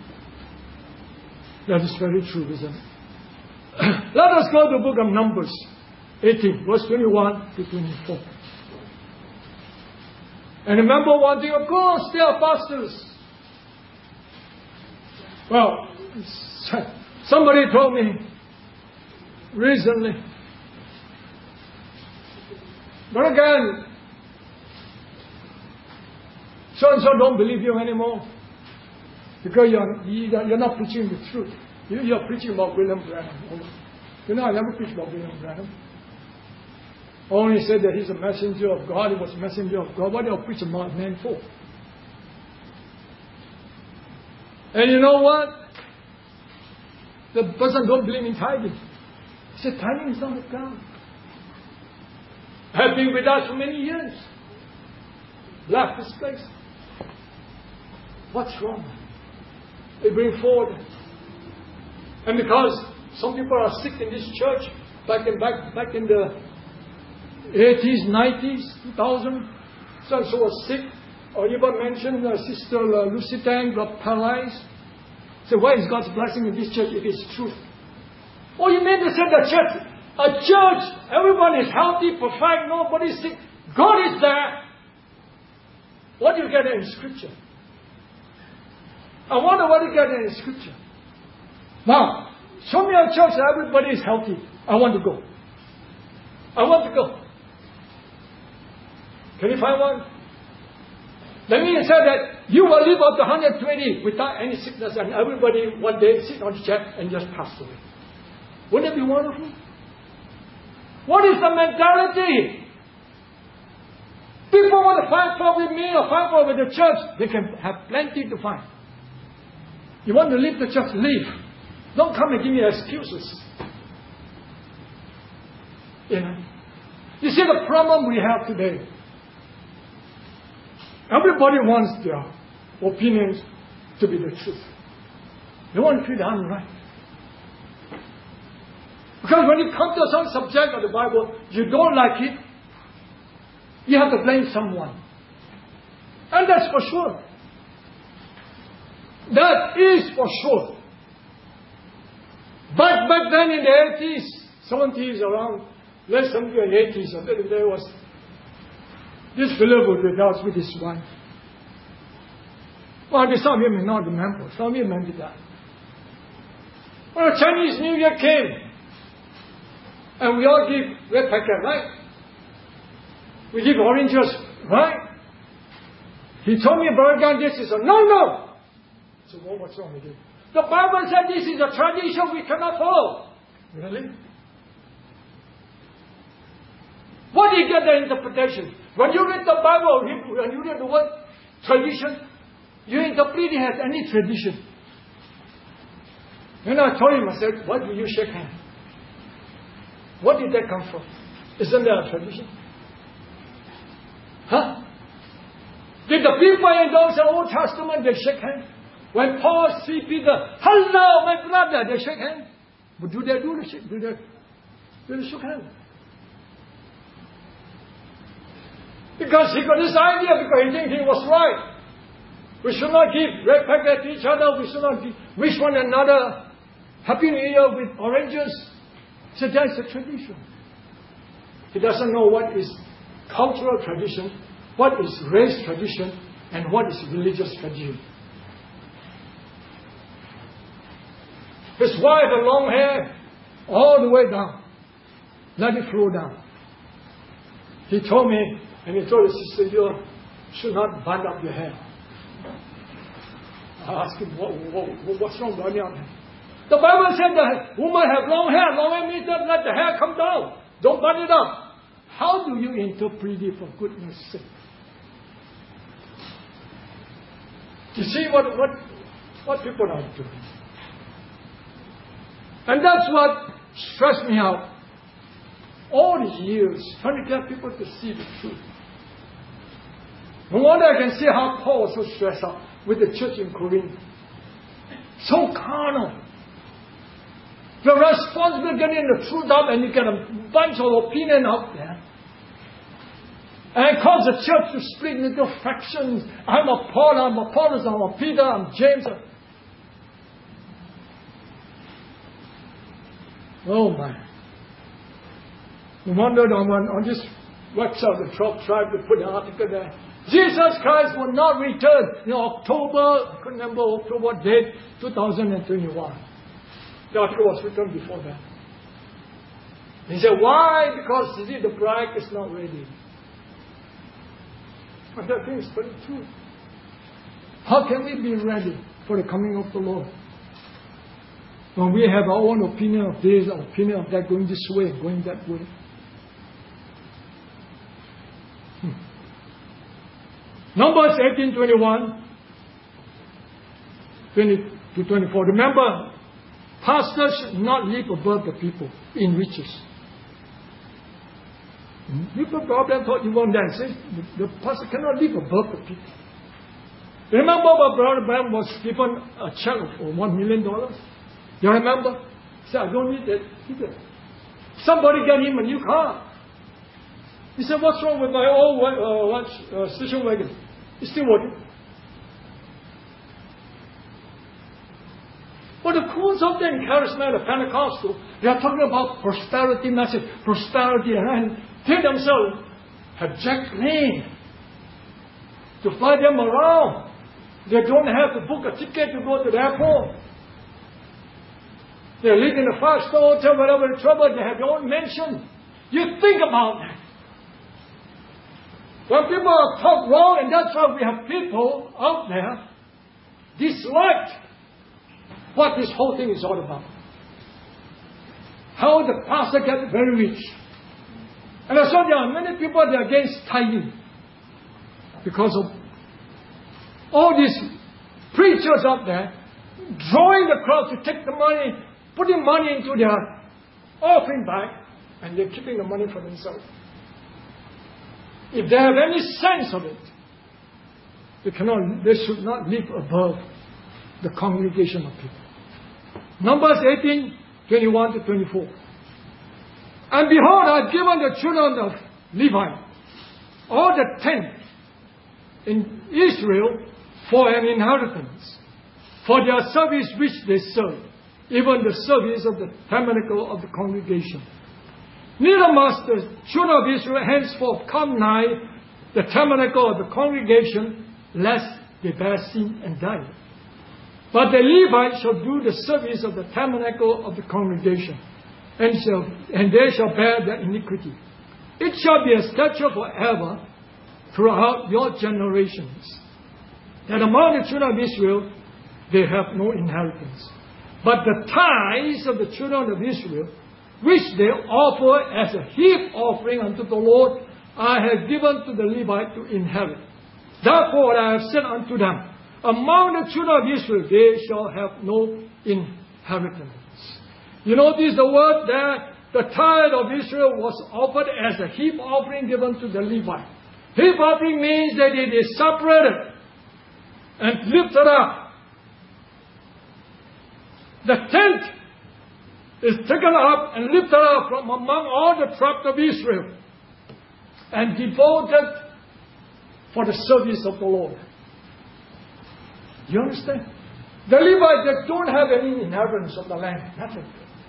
That is very true, isn't it? Let us go to the book of Numbers, eighteen, verse twenty-one to twenty-four. And remember one thing, of course, they are pastors. Well, somebody told me recently, but again, so-and-so don't believe you anymore. Because you're, you're not preaching the truth. You're preaching about William Branham. You know, I never preached about William Branham. I only said that he's a messenger of God. He was a messenger of God. What do you preach about man for? And you know what? The person don't believe in tithing. He said, tithing is not of God. Have been with us for many years. Left this place. What's wrong? They bring forward. And because some people are sick in this church, back in back back in the eighties, nineties, two thousand, so and so was sick. Or even mentioned uh, Sister uh, Lucy Tang got paralyzed. So why is God's blessing in this church if it's truth? Oh, you mean to say the church, a church, everyone is healthy, perfect, nobody is sick. God is there. What do you get in Scripture? I wonder what you get in Scripture. Now, show me a church that everybody is healthy. I want to go. I want to go. Can you find one? That means that you will live up to one hundred twenty without any sickness, and everybody one day sit on the chair and just pass away. Wouldn't it be wonderful? What is the mentality? People want to find fault with me or find fault with the church. They can have plenty to find. You want to leave the church, leave. Don't come and give me excuses. You know? You see the problem we have today. Everybody wants their opinions to be the truth. They want to feel I'm right. Because when you come to some subject of the Bible, you don't like it, you have to blame someone. And that's for sure. That is for sure. But back then in the eighties, seventies, around late seventies and eighties, there was this fellow with us with his wife. Well, some of you may not remember. Some of you remember that. Well, Chinese New Year came. And we all give red packet, right? We give oranges, right? He told me, Brother Gunn, this is a no-no. So well, what's wrong with you? The Bible said this is a tradition we cannot follow. Really? What do you get the interpretation? When you read the Bible, when you read the word tradition, you interpret it as any tradition. Then I told him, I said, why do you shake hands? What did that come from? Isn't that a tradition? Huh? Did the people in those Old Testament, they shake hands? When Paul see Peter, hello, my brother, they shake hands. But do they do the shake? Do they, do they shake hands? Because he got this idea, because he thinks he was right. We should not give red packet to each other. We should not give, wish one another Happy New Year with oranges. So that's a tradition. He doesn't know what is cultural tradition, what is race tradition, and what is religious tradition. His wife had long hair all the way down. Let it flow down. He told me, and he told his sister, you should not band up your hair. I asked him, what, what, what's wrong with your hair? The Bible said that women have long hair. Long hair means that let the hair come down. Don't band it up. How do you interpret it for goodness sake? You see what, what, what people are doing. And that's what stressed me out all these years, trying to get people to see the truth. No wonder I can see how Paul was so stressed out with the church in Corinth. So carnal. The responsibility of getting the truth up, and you get a bunch of opinion out there. And it causes the church to split into factions. I'm a Paul, I'm a Apollos, I'm a Peter, I'm James. Oh my. No wonder on, on this website, the twelve tribe, they put an article there. Jesus Christ will not return in October, I couldn't remember October date, two thousand twenty-one. The article was written before that. He said, why? Because you see, the bride is not ready. And that thing is very true. How can we be ready for the coming of the Lord? When we have our own opinion of this, our opinion of that, going this way, going that way. Hmm. Numbers eighteen twenty-one, twenty to twenty-four. Remember, pastors should not live above the people in riches. People probably thought you want that. Say, the, the pastor cannot live above the people. Remember when Brother Branham was given a check of one million dollars? You remember? He said, I don't need that either. Somebody got him a new car. He said, what's wrong with my old uh, uh, station wagon? It's still working. But the concept in charismatic Pentecostal, they are talking about prosperity message, prosperity, and they themselves have jet plane to fly them around. They don't have to book a ticket to go to the airport. They live in a five-star hotel, whatever the trouble, they have their own mansion. You think about that. When people are talk wrong, and that's why we have people out there dislike what this whole thing is all about. How the pastor gets very rich. And I saw there are many people that are against tithing because of all these preachers out there drawing the crowd to take the money, putting money into their offering bag, and they're keeping the money for themselves. If they have any sense of it, they cannot, they should not live above the congregation of people. Numbers eighteen, twenty-one to twenty-four. And behold, I have given the children of Levi all the tenth in Israel for an inheritance, for their service which they serve, even the service of the tabernacle of the congregation. Neither must the children of Israel henceforth come nigh the tabernacle of the congregation, lest they bear sin and die. But the Levites shall do the service of the tabernacle of the congregation, and shall and they shall bear their iniquity. It shall be a statute forever throughout your generations, that among the children of Israel they have no inheritance. But the tithes of the children of Israel, which they offer as a heap offering unto the Lord, I have given to the Levite to inherit. Therefore I have said unto them, among the children of Israel they shall have no inheritance. You notice the word there, the tithe of Israel was offered as a heap offering given to the Levite. Heap offering means that it is separated and lifted up. The tenth is taken up and lifted up from among all the tribes of Israel and devoted for the service of the Lord. You understand? The Levites, they don't have any inheritance of the land. Nothing.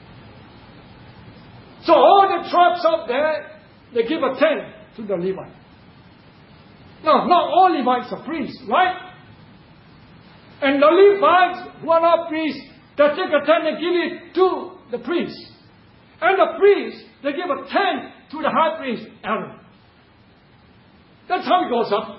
So all the tribes up there, they give a tenth to the Levite. Now, not all Levites are priests, right? And the Levites who are not priests, they take a tenth and give it to the priest. And the priest, they give a tenth to the high priest, Aaron. That's how it goes up.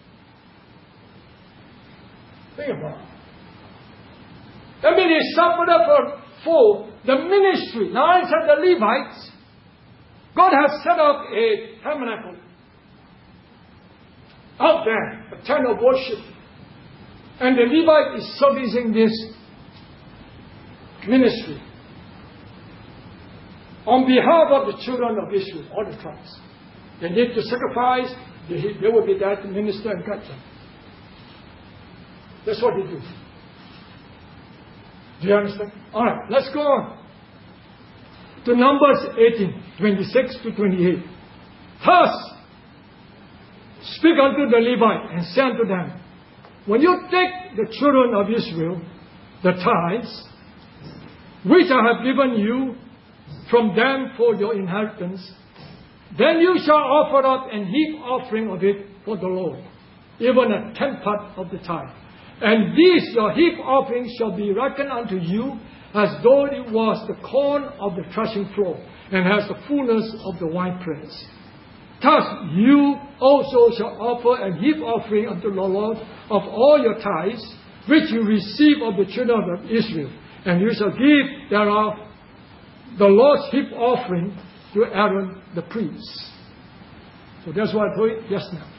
Think about it. That means it's separated for, for the ministry. Now I said the Levites, God has set up a tabernacle out there, a tent of worship. And the Levite is servicing this ministry on behalf of the children of Israel, all the tribes. They need to sacrifice, they, they will be there to minister and guide them. That's what they do. Do you understand? Alright, let's go on to Numbers eighteen, twenty-six to twenty-eight. Thus, speak unto the Levite and say unto them, when you take the children of Israel, the tithes, which I have given you from them for your inheritance, then you shall offer up an heap offering of it for the Lord, even a tenth part of the tithe. And these your heap offerings shall be reckoned unto you as though it was the corn of the threshing floor, and as the fullness of the winepress. Thus you also shall offer a heap offering unto the Lord of all your tithes, which you receive of the children of Israel. And you shall give thereof the Lord's heap offering to Aaron the priest. So that's what I told you just now.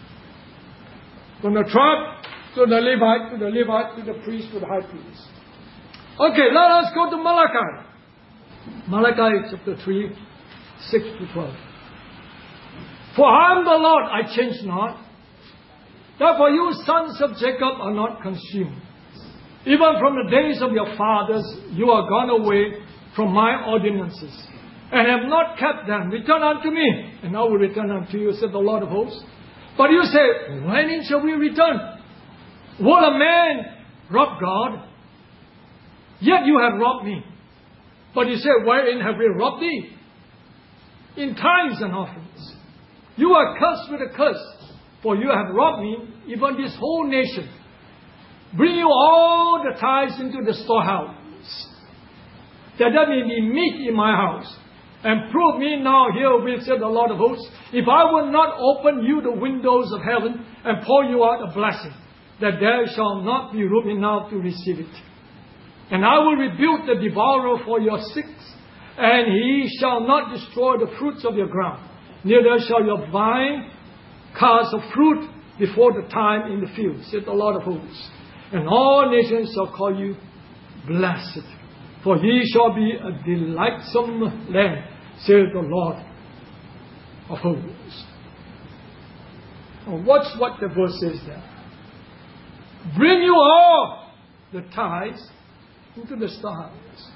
From the tribe to the Levite, to the Levite, to the priest, to the high priest. Okay, let us go to Malachi. Malachi chapter three, six to twelve. For I am the Lord, I change not. Therefore you sons of Jacob are not consumed. Even from the days of your fathers you are gone away from my ordinances, and have not kept them. Return unto me, and I will return unto you, said the Lord of hosts. But you say, when shall we return? Will a man rob God? Yet you have robbed me. But you say, wherein have we robbed thee? In tithes and offerings. You are cursed with a curse, for you have robbed me, even this whole nation. Bring you all the tithes into the storehouse, that there may be meat in my house. And prove me now herewith, said the Lord of hosts, if I will not open you the windows of heaven and pour you out a blessing, that there shall not be room enough to receive it. And I will rebuke the devourer for your sakes, and he shall not destroy the fruits of your ground. Neither shall your vine cast of fruit before the time in the field, said the Lord of hosts. And all nations shall call you blessed, for ye shall be a delightsome land, said the Lord of hosts. Now watch what the verse says there. Bring you all the tithes into the storehouse.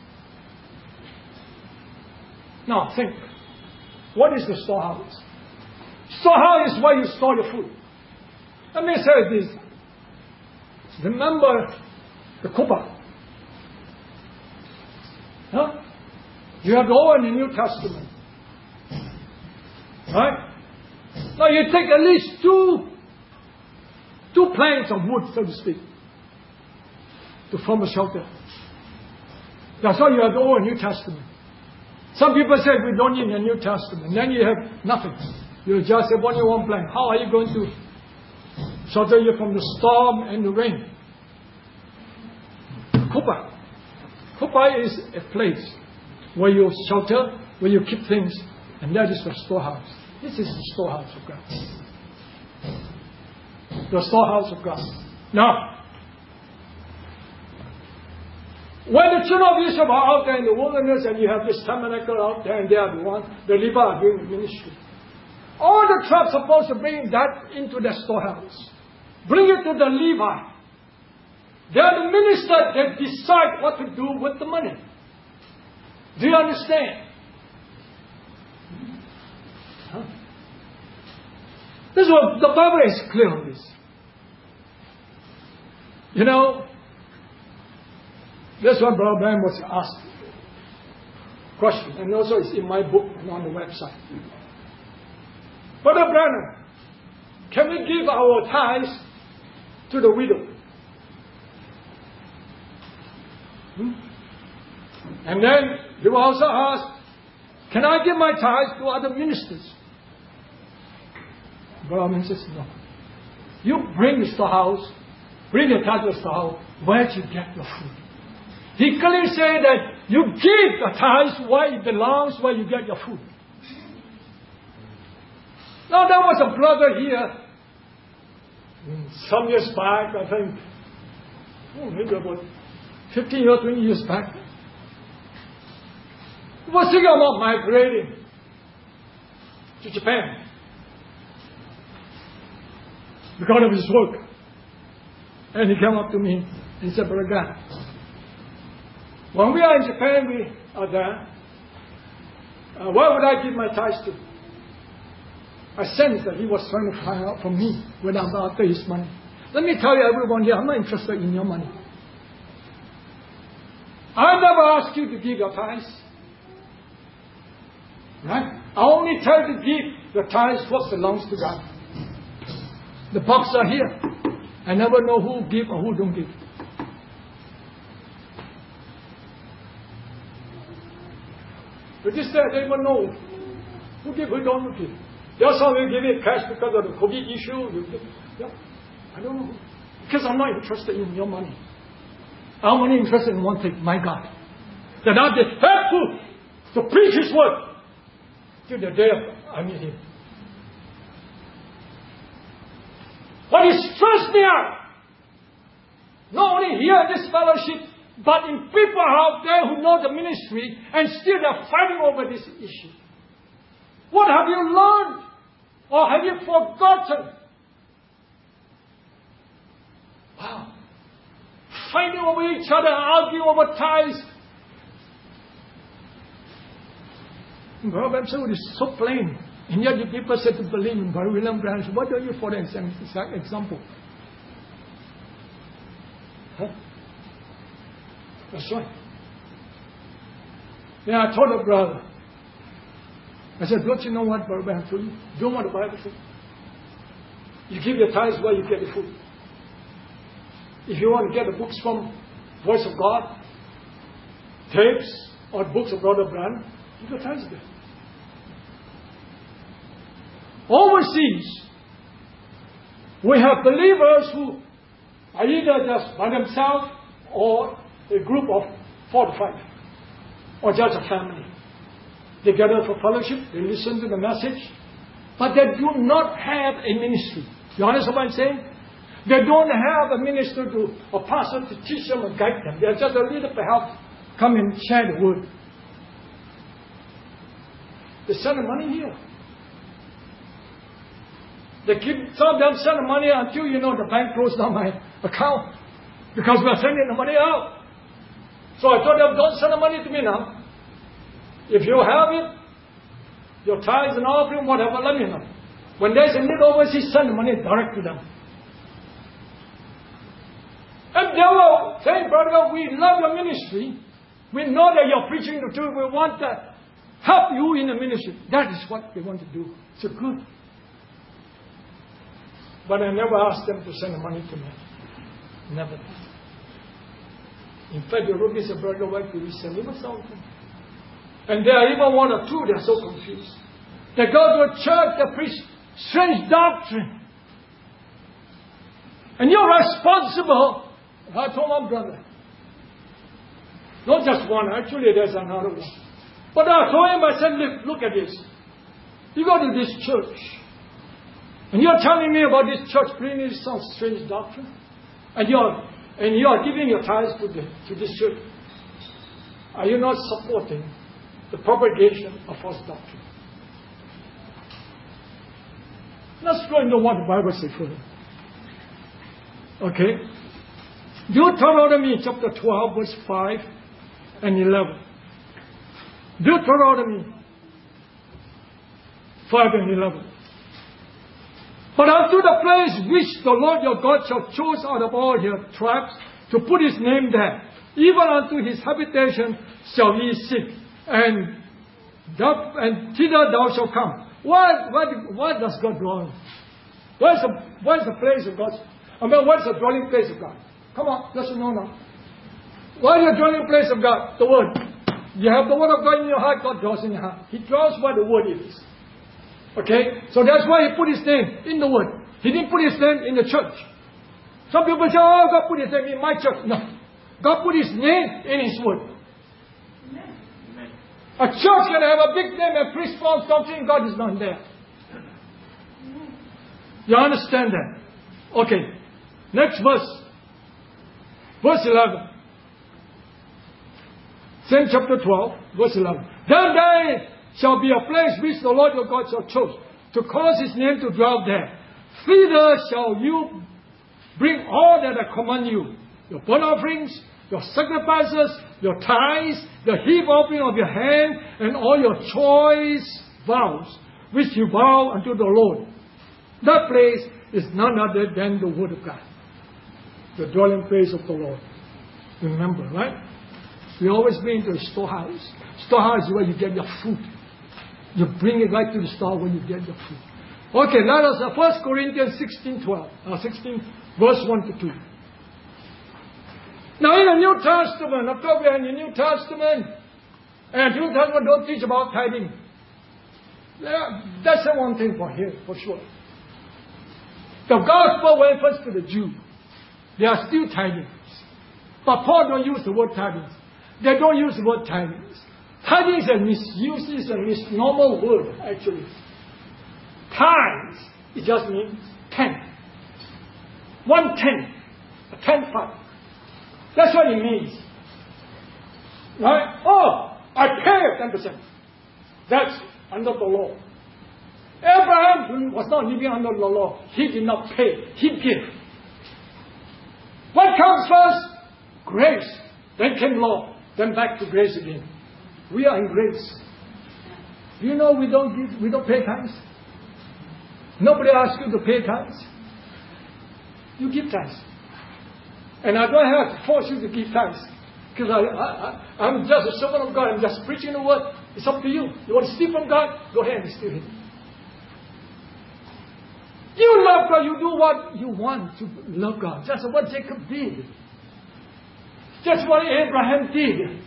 Now think, what is the storehouse? Storehouse is where you store your food. Let me say this. Remember the kupa. Huh? You have the Old and the New Testament. Right? Now you take at least two, two planks of wood, so to speak, to form a shelter. That's why you have the Old and New Testament. Some people say we don't need the New Testament. Then you have nothing. You just have only one plank. How are you going to shelter you from the storm and the rain? Kupa. Kupa is a place where you shelter, where you keep things, and that is the storehouse. This is the storehouse of God. The storehouse of God. Now, when the children of Israel are out there in the wilderness and you have this tabernacle out there and they are the one, the Levites are doing the ministry. All the tribes are supposed to bring that into the storehouse. Bring it to the Levite. They are the minister that decide what to do with the money. Do you understand? Huh? This is what the Bible is clear on this. You know, that's what Brother Branham was asked. Question, and also it's in my book and on the website. Brother Branham, can we give our tithes to the widow? Hmm? And then he will also ask, can I give my tithes to other ministers? Brother says, no. You bring the storehouse, bring your tithe to the storehouse, where do you get your food? He clearly said that you give the tithes where it belongs, where you get your food. Now there was a brother here, some years back, I think, oh, maybe about fifteen or twenty years back. He was thinking about migrating to Japan because of his work. And he came up to me and said, Brother God, when we are in Japan, we are there, uh, where would I give my tithes to? I sensed that he was trying to find out from me when I'm after his money. Let me tell you, everyone here, I'm not interested in your money. I never asked you to give your tithes. Right? I only tell you to give the tithes what belongs to God. The box are here. I never know who give or who don't give. But this day, I don't even know who give, who don't give. Just how you give it cash because of the COVID issue. You give, yeah, I don't know. Because I'm not interested in your money. I'm only interested in one thing, my God. That I'll be faithful to preach His word till the day I meet Him. What is stressed me out, not only here in this fellowship, But in people out there who know the ministry and still they're fighting over this issue. What have you learned? Or have you forgotten? Wow. Fighting over each other, arguing over tithes. Brother Branham is so plain. And yet the people said to believe in Brother William Branham. What do you for an example? Huh? That's right. Then I told the brother, I said, don't you know what Brother Branham told you? Don't want the Bible says. You give your tithes where you get the food. If you want to get the books from Voice of God, tapes, or books of Brother Branham, give your tithes there. Overseas, we have believers who are either just by themselves or a group of four to five, or just a family. They gather for fellowship, they listen to the message, but they do not have a ministry. You understand what I'm saying? They don't have a minister to, a pastor to teach them and guide them. They're just a little perhaps come and share the word. They send the money here. They keep, some of them send the money until, you know, the bank closed down my account because we're sending the money out. So I told them, don't send the money to me now. If you have it, your tithes and offering, whatever, let me know. When there's a need overseas, send the money direct to them. And they were saying, brother, we love your ministry. We know that you're preaching the truth. We want to help you in the ministry. That is what they want to do. So good. But I never asked them to send the money to me. Never did. In fact, they wrote me, said, brother, why do we send him something? And there are even one or two, they're so confused. They go to a church, they preach strange doctrine. And you're responsible. I told my brother. Not just one, actually there's another one. But I told him, I said, look, look at this. You go to this church. And you're telling me about this church bringing some strange doctrine. And you're, and you're giving your tithes to, the, to this church. Are you not supporting the propagation of false doctrine? Let's go into what the Bible says further. Okay? Deuteronomy chapter twelve, verse five and eleven. Deuteronomy five and eleven. But unto the place which the Lord your God shall choose out of all your tribes to put his name there, even unto his habitation shall ye seek, and, thou, and thither thou shalt come. What, what, what does God dwell? Where's the, where's the place of God? I mean, what's the dwelling place of God? Come on, let's know now. What is the dwelling place of God? The Word. You have the Word of God in your heart, God dwells in your heart. He dwells where the Word is. Okay? So that's why He put His name in the Word. He didn't put His name in the church. Some people say, oh, God put His name in my church. No. God put His name in His Word. Amen. A church can have a big name and preach false doctrine, God is not there. You understand that? Okay. Next verse. Verse eleven. Same chapter twelve, verse eleven. Then there shall be a place which the Lord your God shall choose, to cause His name to dwell there. Thither shall you bring all that I command you, your burnt offerings, your sacrifices, your tithes, the heave offering of your hand, and all your choice vows, which you vow unto the Lord. That place is none other than the Word of God, the dwelling place of the Lord. Remember, right? We always bring to the storehouse. Storehouse is where you get your food. You bring it right to the store where you get your food. Okay, let us, uh, First Corinthians sixteen, twelve, uh, sixteen, verse one to two. Now in the New Testament, of course we are in the New Testament, and the New Testament don't teach about tithing. Yeah, that's the one thing for here, for sure. The gospel went first to the Jew. They are still tithing. But Paul don't use the word tithing. They don't use the word tithing. Tithing is a misuse, is a misnomer word, actually. Tithes, it just means ten. One tenth. A tenth part. That's what it means. Right? Oh, I pay ten percent. That's under the law. Abraham was not living under the law. He did not pay. He gave. What comes first? Grace. Then came law. Then back to grace again. We are in grace. Do you know we don't give, we don't pay tithes? Nobody asks you to pay tithes. You give tithes. And I don't have to force you to give tithes. Because I, I, I, I'm just a servant of God. I'm just preaching the word. It's up to you. You want to steal from God? Go ahead and steal Him. You love God. You do what you want to love God. That's what Jacob did. That's what Abraham did.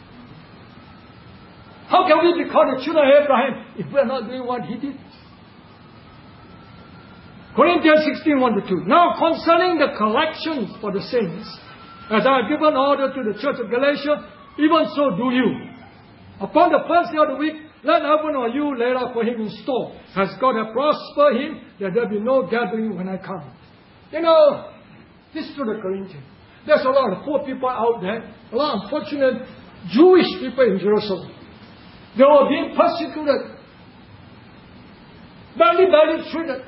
How can we be called the children of Abraham if we are not doing what he did? Corinthians sixteen, one to two. Now concerning the collections for the saints, as I have given order to the church of Galatia, even so do you. Upon the first day of the week, let everyone of you lay out for him in store, as God has prospered him, that there be no gathering when I come. You know, this is to the Corinthians. There's a lot of poor people out there, a lot of unfortunate Jewish people in Jerusalem. They were being persecuted, badly, badly treated.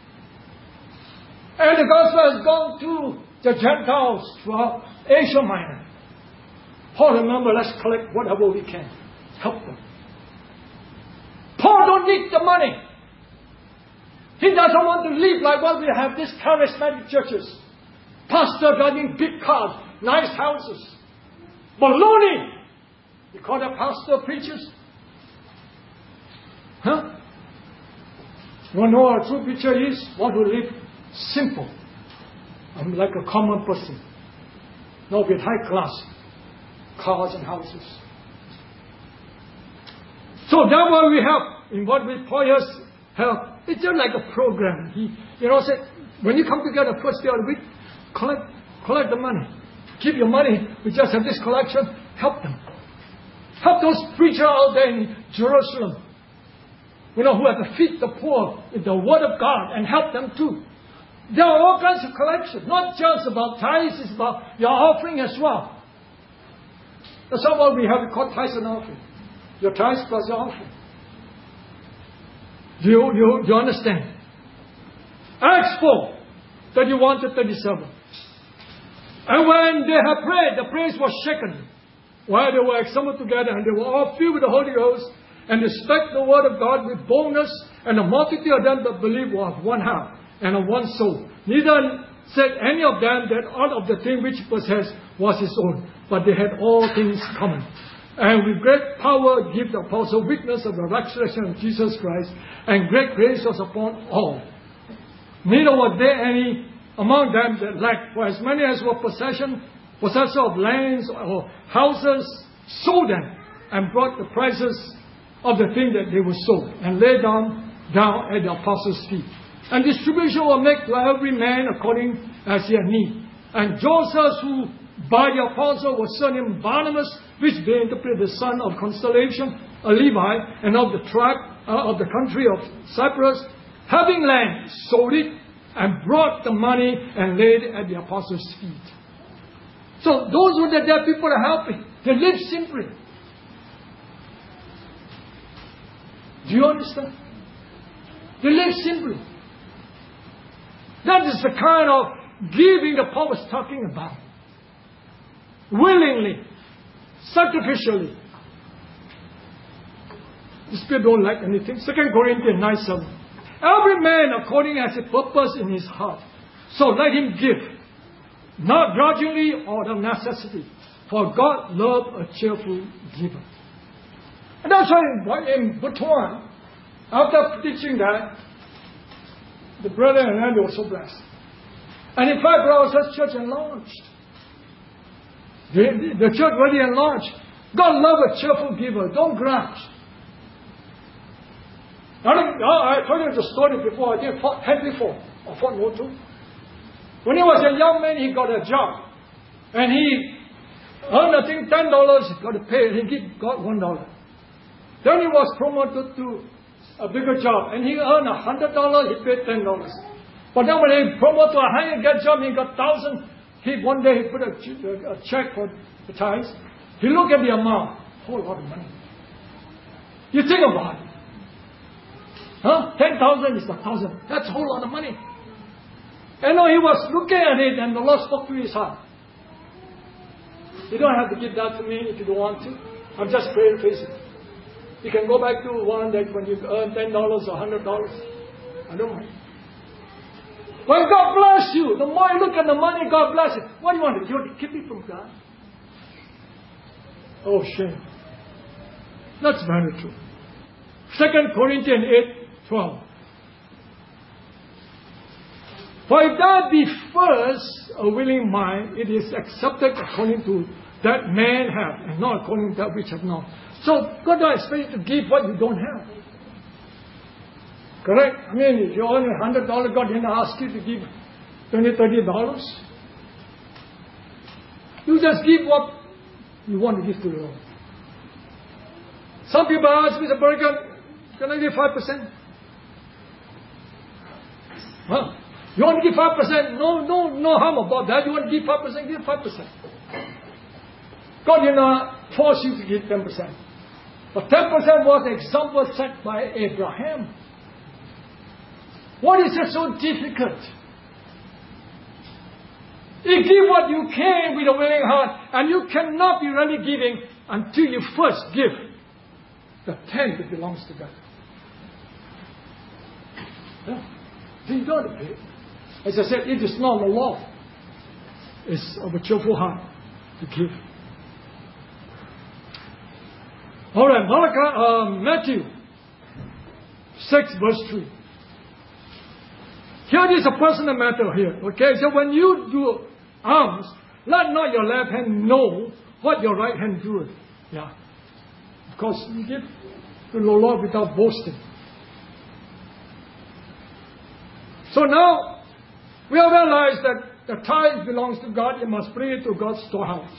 And the gospel has gone to the Gentiles throughout Asia Minor. Paul, remember, let's collect whatever we can. Help them. Paul don't need the money. He doesn't want to live like what we have, these charismatic churches. Pastor driving big cars, nice houses. Baloney! You call that pastor preachers? Huh? You want to know what a true preacher is? Want to live simple. I'm like a common person. Not with high class cars and houses. So that's what we have in what we Poyers have. It's just like a program. He, you know, said when you come together first day of the week, collect, collect the money. Keep your money. We just have this collection. Help them. Help those preachers out there in Jerusalem. You know, who have to feed the poor with the word of God and help them too. There are all kinds of collections. Not just about tithes, it's about your offering as well. That's what we have called tithes and offering. Your tithes plus your offering. Do you, you, do you understand? Acts four, thirty-one to thirty-seven. And when they had prayed, the place was shaken, while they were assembled together, and they were all filled with the Holy Ghost, and they spake the word of God with boldness, and the multitude of them that believed were of one heart and of one soul. Neither said any of them that out of the thing which possessed was his own, but they had all things common. And with great power give the apostle witness of the resurrection of Jesus Christ, and great grace was upon all. Neither was there any among them that lacked, for as many as were possession, possessor of lands or houses, sold them, and brought the prices of the thing that they were sold, and laid down down at the apostles' feet. And distribution was made to every man according as he had need. And Joseph, who by the apostle was surnamed Barnabas, which being interpreted the son of consolation, a Levite, and of the tribe uh, of the country of Cyprus, having land, sold it, and brought the money and laid it at the apostles' feet. So those who were there, people are helping. They live simply. Do you understand? They live simply. That is the kind of giving that Paul was talking about. Willingly, sacrificially. The Spirit don't like anything. Second Corinthians nine seven. Every man according as his purpose in his heart. So let him give. Not grudgingly or of necessity. For God loves a cheerful giver. And that's why in Butuan, after teaching that, the brother and I were so blessed. And in fact, our church enlarged. The, the church really enlarged. God loves a cheerful giver. Don't grudge. I, I told you the story before. I think Henry Ford, or Ford War Two. When he was a young man, he got a job. And he earned, I think, ten dollars. He got to pay. He got one dollar. Then he was promoted to a bigger job. And he earned a hundred dollars. He paid ten dollars. But then when he promoted to a higher job, he got thousand. He one day he put a, a check for the tithes. You look at the amount, whole lot of money. You think about it. Huh? ten thousand is a thousand. That's a whole lot of money. And no, he was looking at it and the Lord spoke to his heart. You don't have to give that to me if you don't want to. I'm just paraphrasing. You can go back to one that when you earn ten dollars or one hundred dollars. I don't mind. When God bless you, the more you look at the money, God bless it. What do you want to do? You want to keep it from God? Oh, shame. That's very true. Second Corinthians eight twelve. For if that be first a willing mind, it is accepted according to that man have, and not according to that which have not. So God don't expect you to give what you don't have. Correct? I mean, if you earn a hundred dollars, God didn't ask you to give twenty, thirty dollars. You just give what you want to give to the Lord. Some people ask me, Bergen, can I give five percent? Huh? You want to give five percent? No, no, no harm about that. You want to give five percent? Give five percent. God did not force you to give ten percent. But ten percent was the example set by Abraham. What is it so difficult? You give what you can with a willing heart, and you cannot be really giving until you first give the ten that belongs to God. Yeah. You don't pay. As I said, it is not the law. It's of a cheerful heart to give. All right, Malachi, uh, Matthew six verse three. Here is a personal matter here. Okay, so when you do alms, let not your left hand know what your right hand doeth. Yeah, of course you give to the Lord without boasting. So now we have realized that the tithe belongs to God. You must bring it to God's storehouse.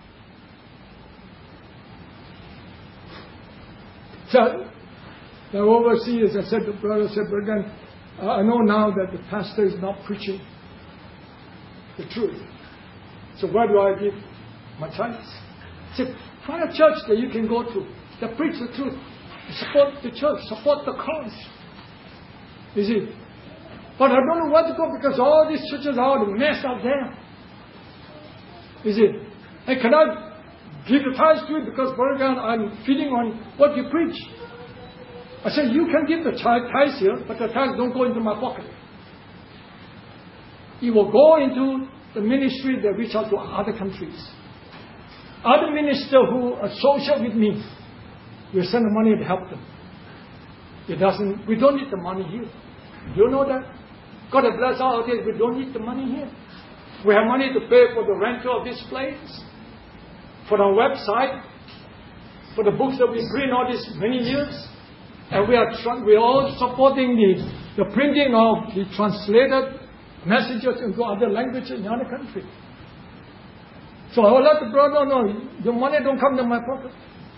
So the overseers, I said to brother, said, Brother, uh, I know now that the pastor is not preaching the truth. So where do I give my tithes? I said, find a church that you can go to that preach the truth. Support the church, support the cause. You see? But I don't know where to go because all these churches are a mess out there. You see? And can I give the tithes to it because, Brother, I'm feeding on what you preach? I said, you can give the tithes here, but the tithes don't go into my pocket. It will go into the ministry that reach out to other countries. Other ministers who associate with me will send the money to help them. It doesn't. We don't need the money here. Do you know that? God has blessed our days. We don't need the money here. We have money to pay for the rental of this place, for our website, for the books that we print all these many years. And we are tr- we are all supporting the, the printing of the translated messages into other languages in other countries. So I will let the brother know, the money don't come to my pocket.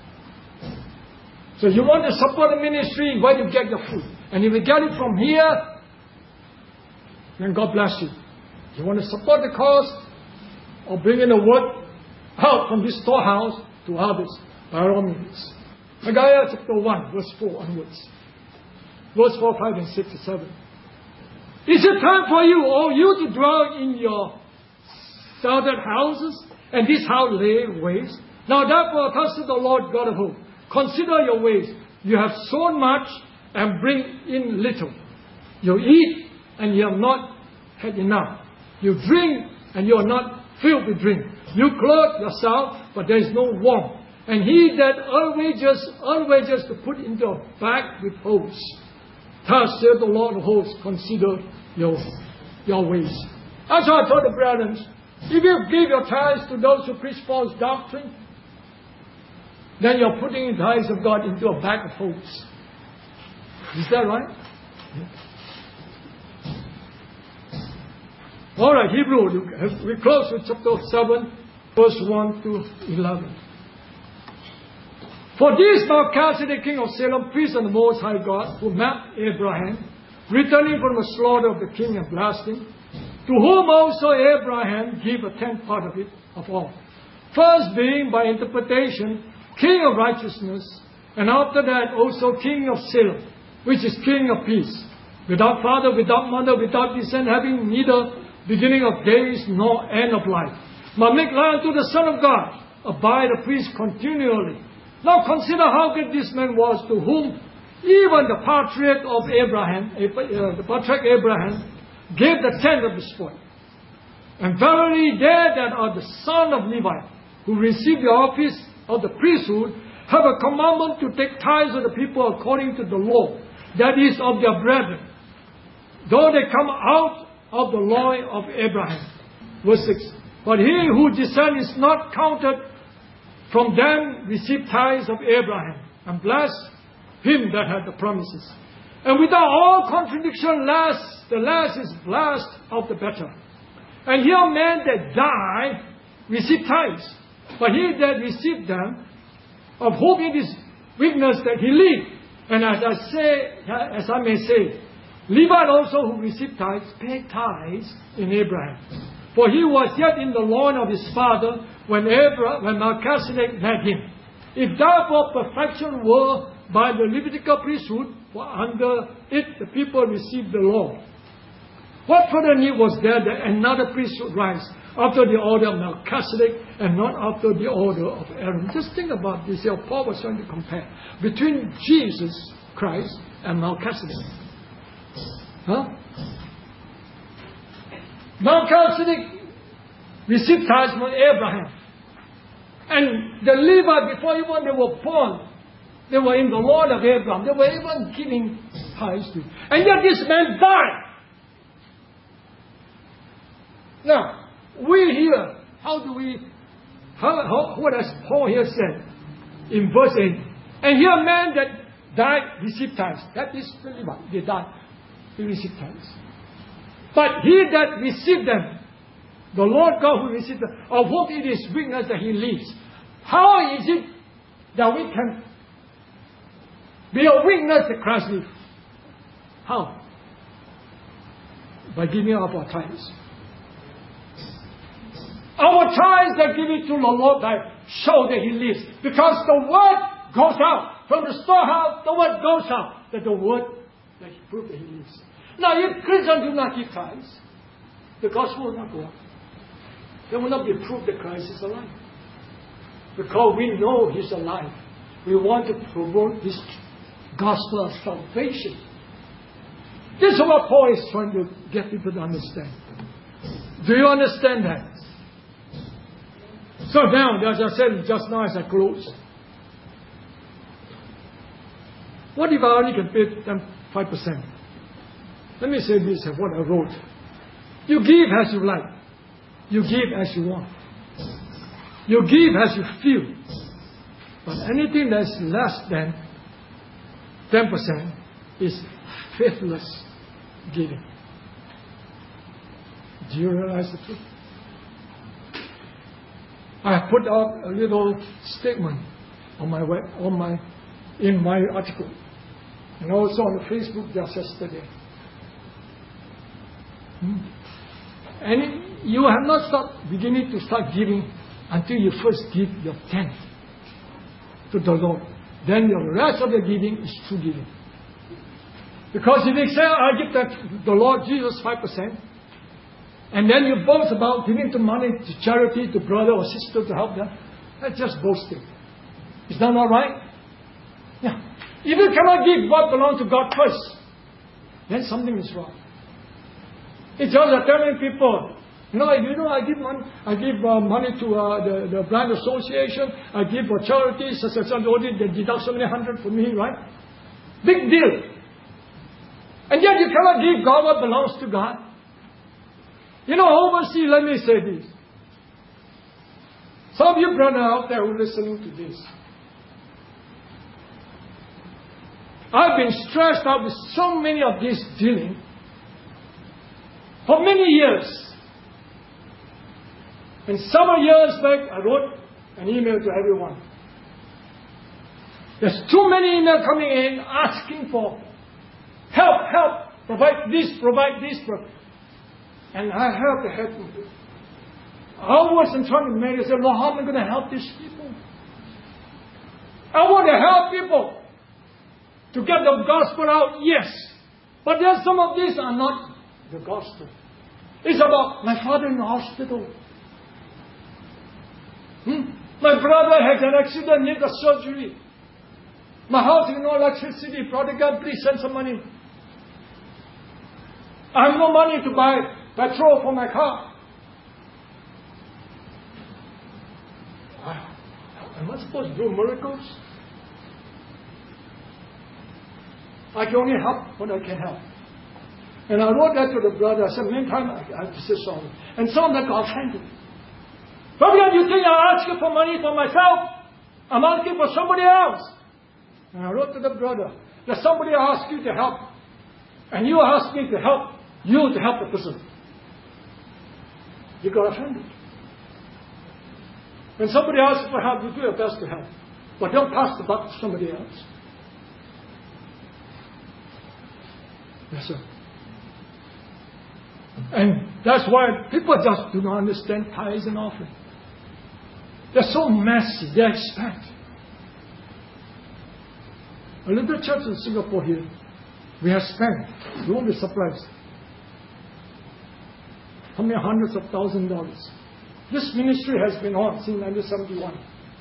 So you want to support the ministry, where do you get your food? And if you get it from here, then God bless you. You want to support the cause or bring in the word out from this storehouse to others, by all means. Haggai chapter one, verse four onwards. Verse four, five, and six, and seven. Is it time for you, O you, to dwell in your sheltered houses, and this house lay waste? Now therefore, thus saith the Lord God of hosts, consider your ways. You have sown much and bring in little. You eat and you have not had enough. You drink and you are not filled with drink. You clothe yourself, but there is no warmth. And he that earn wages, earn wages to put into a bag with holes. Thus saith the Lord of hosts, consider your, your ways. That's how I told the brethren, if you give your tithes to those who preach false doctrine, then you're putting the tithes of God into a bag of holes. Is that right? Yeah. All right, Hebrew. We close with chapter seven, verse one to eleven. For this Melchizedek, king of Salem, priest of the Most High God, who met Abraham, returning from the slaughter of the king and blessed him, to whom also Abraham gave a tenth part of it, of all. First being by interpretation, King of righteousness, and after that also King of Salem, which is King of peace, without father, without mother, without descent, having neither beginning of days nor end of life. But make life to the Son of God, abide a priest continually. Now consider how great this man was, to whom even the patriarch of Abraham, uh, the patriarch Abraham, gave the tenth of the spoil. And verily they that are the son of Levi, who receive the office of the priesthood, have a commandment to take tithes of the people according to the law, that is of their brethren, though they come out of the law of Abraham. Verse six. But he whose descent is not counted from them receive tithes of Abraham, and bless him that had the promises. And without all contradiction, less the less is blessed of the better. And here men that die receive tithes, but he that received them, of whom it is witness that he lived. And as I say, as I may say, Levi also who received tithes paid tithes in Abraham. For he was yet in the loin of his father when Abraham, when Melchizedek met him. If therefore perfection were by the Levitical priesthood, for under it the people received the law, what further need was there that another priest should rise after the order of Melchizedek and not after the order of Aaron? Just think about this here. Paul was trying to compare between Jesus Christ and Melchizedek. Huh? Melchizedek received tithes from Abraham. And the Levites, before even they were born, they were in the Lord of Abraham. They were even giving tithes to. And yet this man died. Now, we here, how do we, how, how, what has Paul here said in verse eight? And here a man that died received tithes. That is the Levite. They died. He received tithes. But he that received them, the Lord God who received them, of whom it is witness that he lives. How is it that we can be a witness that Christ lives? How? By giving up our tithes. Our tithes that give it to the Lord that show that he lives. Because the word goes out. From the storehouse, the word goes out. That the word that he proves that he lives. Now, if Christians do not give tithes, the gospel will not go out. There will not be proof that Christ is alive. Because we know he's alive. We want to promote this gospel of salvation. This is what Paul is trying to get people to understand. Do you understand that? So now, as I said just now as I close, what if I only can pay them five percent? Let me say this, what I wrote. You give as you like. You give as you want. You give as you feel. But anything that's less than ten percent is faithless giving. Do you realize the truth? I have put out a little statement on my web, on my, in my article, and also on the Facebook just yesterday. Hmm. And you have not stopped beginning to start giving until you first give your tenth to the Lord. Then the rest of the giving is true giving. Because if you say, I give that to the Lord Jesus five percent, and then you boast about giving the money to charity, to brother or sister to help them, that's just boasting. Is that not right? Yeah. If you cannot give what belongs to God first, then something is wrong. It's just like telling people, you know, you know, I give money, I give uh, money to uh, the, the blind association, I give for charities, such as such, they deduct so many hundred for me, right? Big deal. And yet you cannot give God what belongs to God. You know, overseas, let me say this. Some of you brothers out there who are listening to this, I've been stressed out with so many of these dealing for many years. And several years back, I wrote an email to everyone. There's too many emails coming in asking for help, help, provide this, provide this. Provide. And I have to help you. I wasn't trying to make it say, Lord, how am I going to help these people? I want to help people to get the gospel out, yes. But there's some of these are not the gospel. It's about my father in the hospital. Hmm? My brother has an accident, needs a surgery. My house has no electricity. Brother God, please send some money. I have no money to buy petrol for my car. Wow. Am I supposed to do miracles? I can only help what I can help. And I wrote that to the brother. I said, meantime, I have to say sorry. And some of them got offended. Brother God, you think I'm asking for money for myself? I'm asking for somebody else. And I wrote to the brother that somebody asked you to help. And you asked me to help you to help the person. You got offended. When somebody asks for help, you do your best to help. But don't pass the buck to somebody else. Yes, sir. And that's why people just do not understand tithes and offering. They're so messy. They expect. A little church in Singapore here, we have spent, you won't be surprised, how many hundreds of thousands of dollars. This ministry has been on since nineteen seventy-one.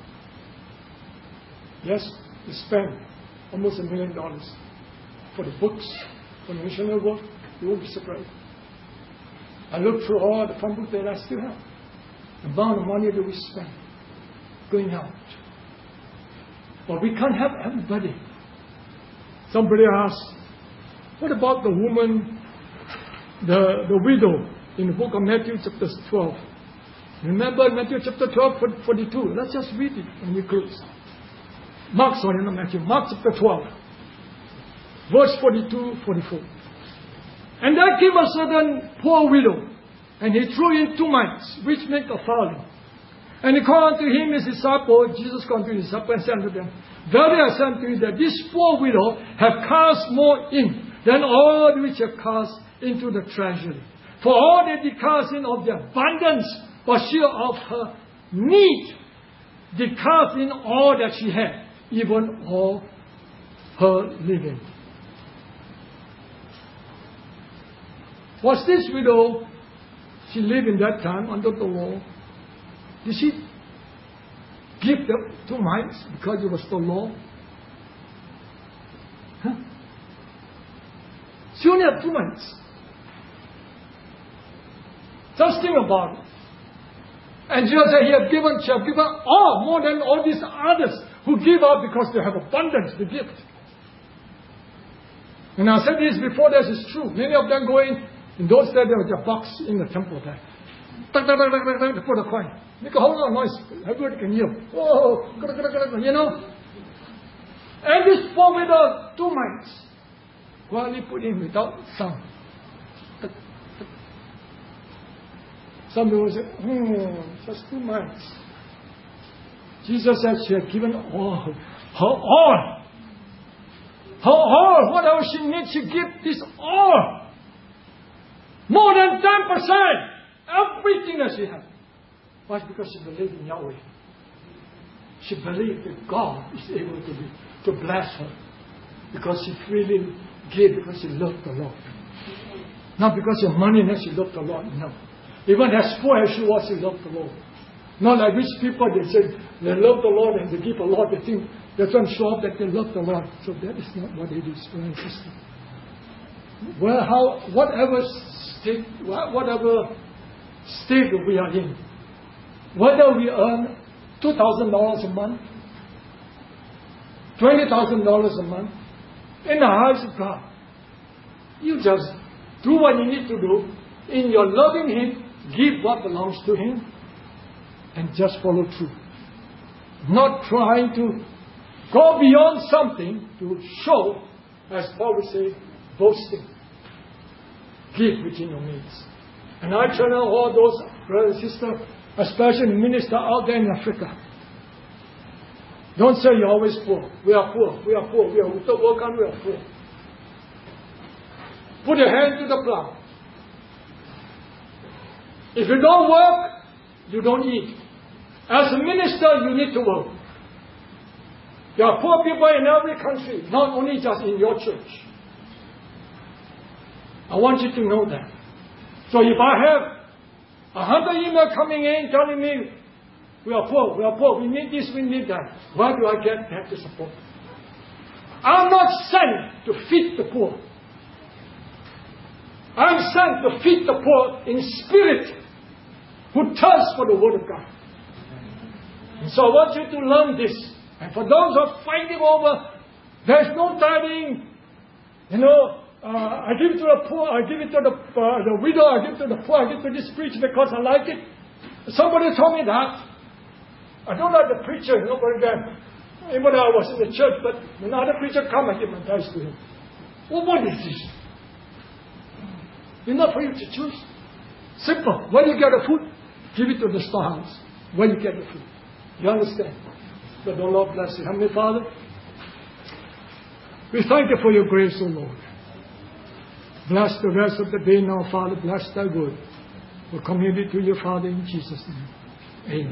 Yes, we spent almost a million dollars for the books, for the missionary work. You won't be surprised. I look through all the phone books that I still have. The amount of money that we spend going out. But we can't help everybody. Somebody asked, what about the woman, the, the widow in the book of Matthew chapter twelve? Remember Matthew chapter twelve, forty-two. Let's just read it and we close. Mark, sorry, not Matthew. Mark chapter twelve, verse forty-two, forty-four. And there came a certain poor widow, and he threw in two mites, which make a farthing. And he called unto him his disciple, Jesus called unto his disciple and said unto them, verily I say unto you that this poor widow have cast more in than all which have cast into the treasury. For all that they cast in of the abundance, but she of her need did cast in all that she had, even all her living. Was this widow, she lived in that time under the law, did she give the two mites because it was the law? Huh? She only had two mites. Just think about it. And Jesus said, He have given, she have given all, more than all these others who give out because they have abundance to give. And I said this before, this is true. Many of them go in, in those days there was a box in the temple there. They put a coin. Make a whole lot of noise. Everybody can hear. Oh, you know. And this poor widow, two mites, quietly put in without sound. Some people say, hmm, just two mites. Jesus said she had given all, her all. Her all, whatever she needs, she gives this all. More than ten percent. Everything that she had. Why? Because she believed in Yahweh. She believed that God is able to be, to bless her. Because she freely gave because she loved the Lord. Not because of money that she loved the Lord. No. Even as poor as she was, she loved the Lord. Not like rich people, they say they love the Lord and they give a lot. They think they're trying to show off that they love the Lord. So that is not what it is, brother and sister. Well, how, whatever state, whatever state we are in, whether we earn two thousand dollars a month, twenty thousand dollars a month, in the house of God, you just do what you need to do. In your loving Him, give what belongs to Him, and just follow through. Not trying to go beyond something to show, as Paul would say, boasting. Give within your means. And I tell all those brothers and sisters, especially ministers out there in Africa, don't say you're always poor. We are poor. We are poor. We are without work and we are poor. Put your hand to the plow. If you don't work, you don't eat. As a minister, you need to work. There are poor people in every country, not only just in your church. I want you to know that. So if I have a hundred emails coming in telling me, we are poor, we are poor, we need this, we need that, where do I get that to support? I'm not sent to feed the poor. I'm sent to feed the poor in spirit, who thirst for the Word of God. And so I want you to learn this. And for those who are fighting over, there's no tithing, you know, uh, I give it to the poor, I give it to the, uh, the widow, I give it to the poor, I give it to this preacher because I like it. Somebody told me that. I don't like the preacher, you know, but again, even though I was in the church, but when another preacher come, I give my tithes to him. Well, what is this? Enough for you to choose. Simple. When you get the food, give it to the storehouse. When you get the food. You understand? But the Lord bless you. Heavenly Father, we thank you for your grace, O Lord. Bless the rest of the day now, Father. Bless thy word. We'll commit it to your Father in Jesus' name. Amen.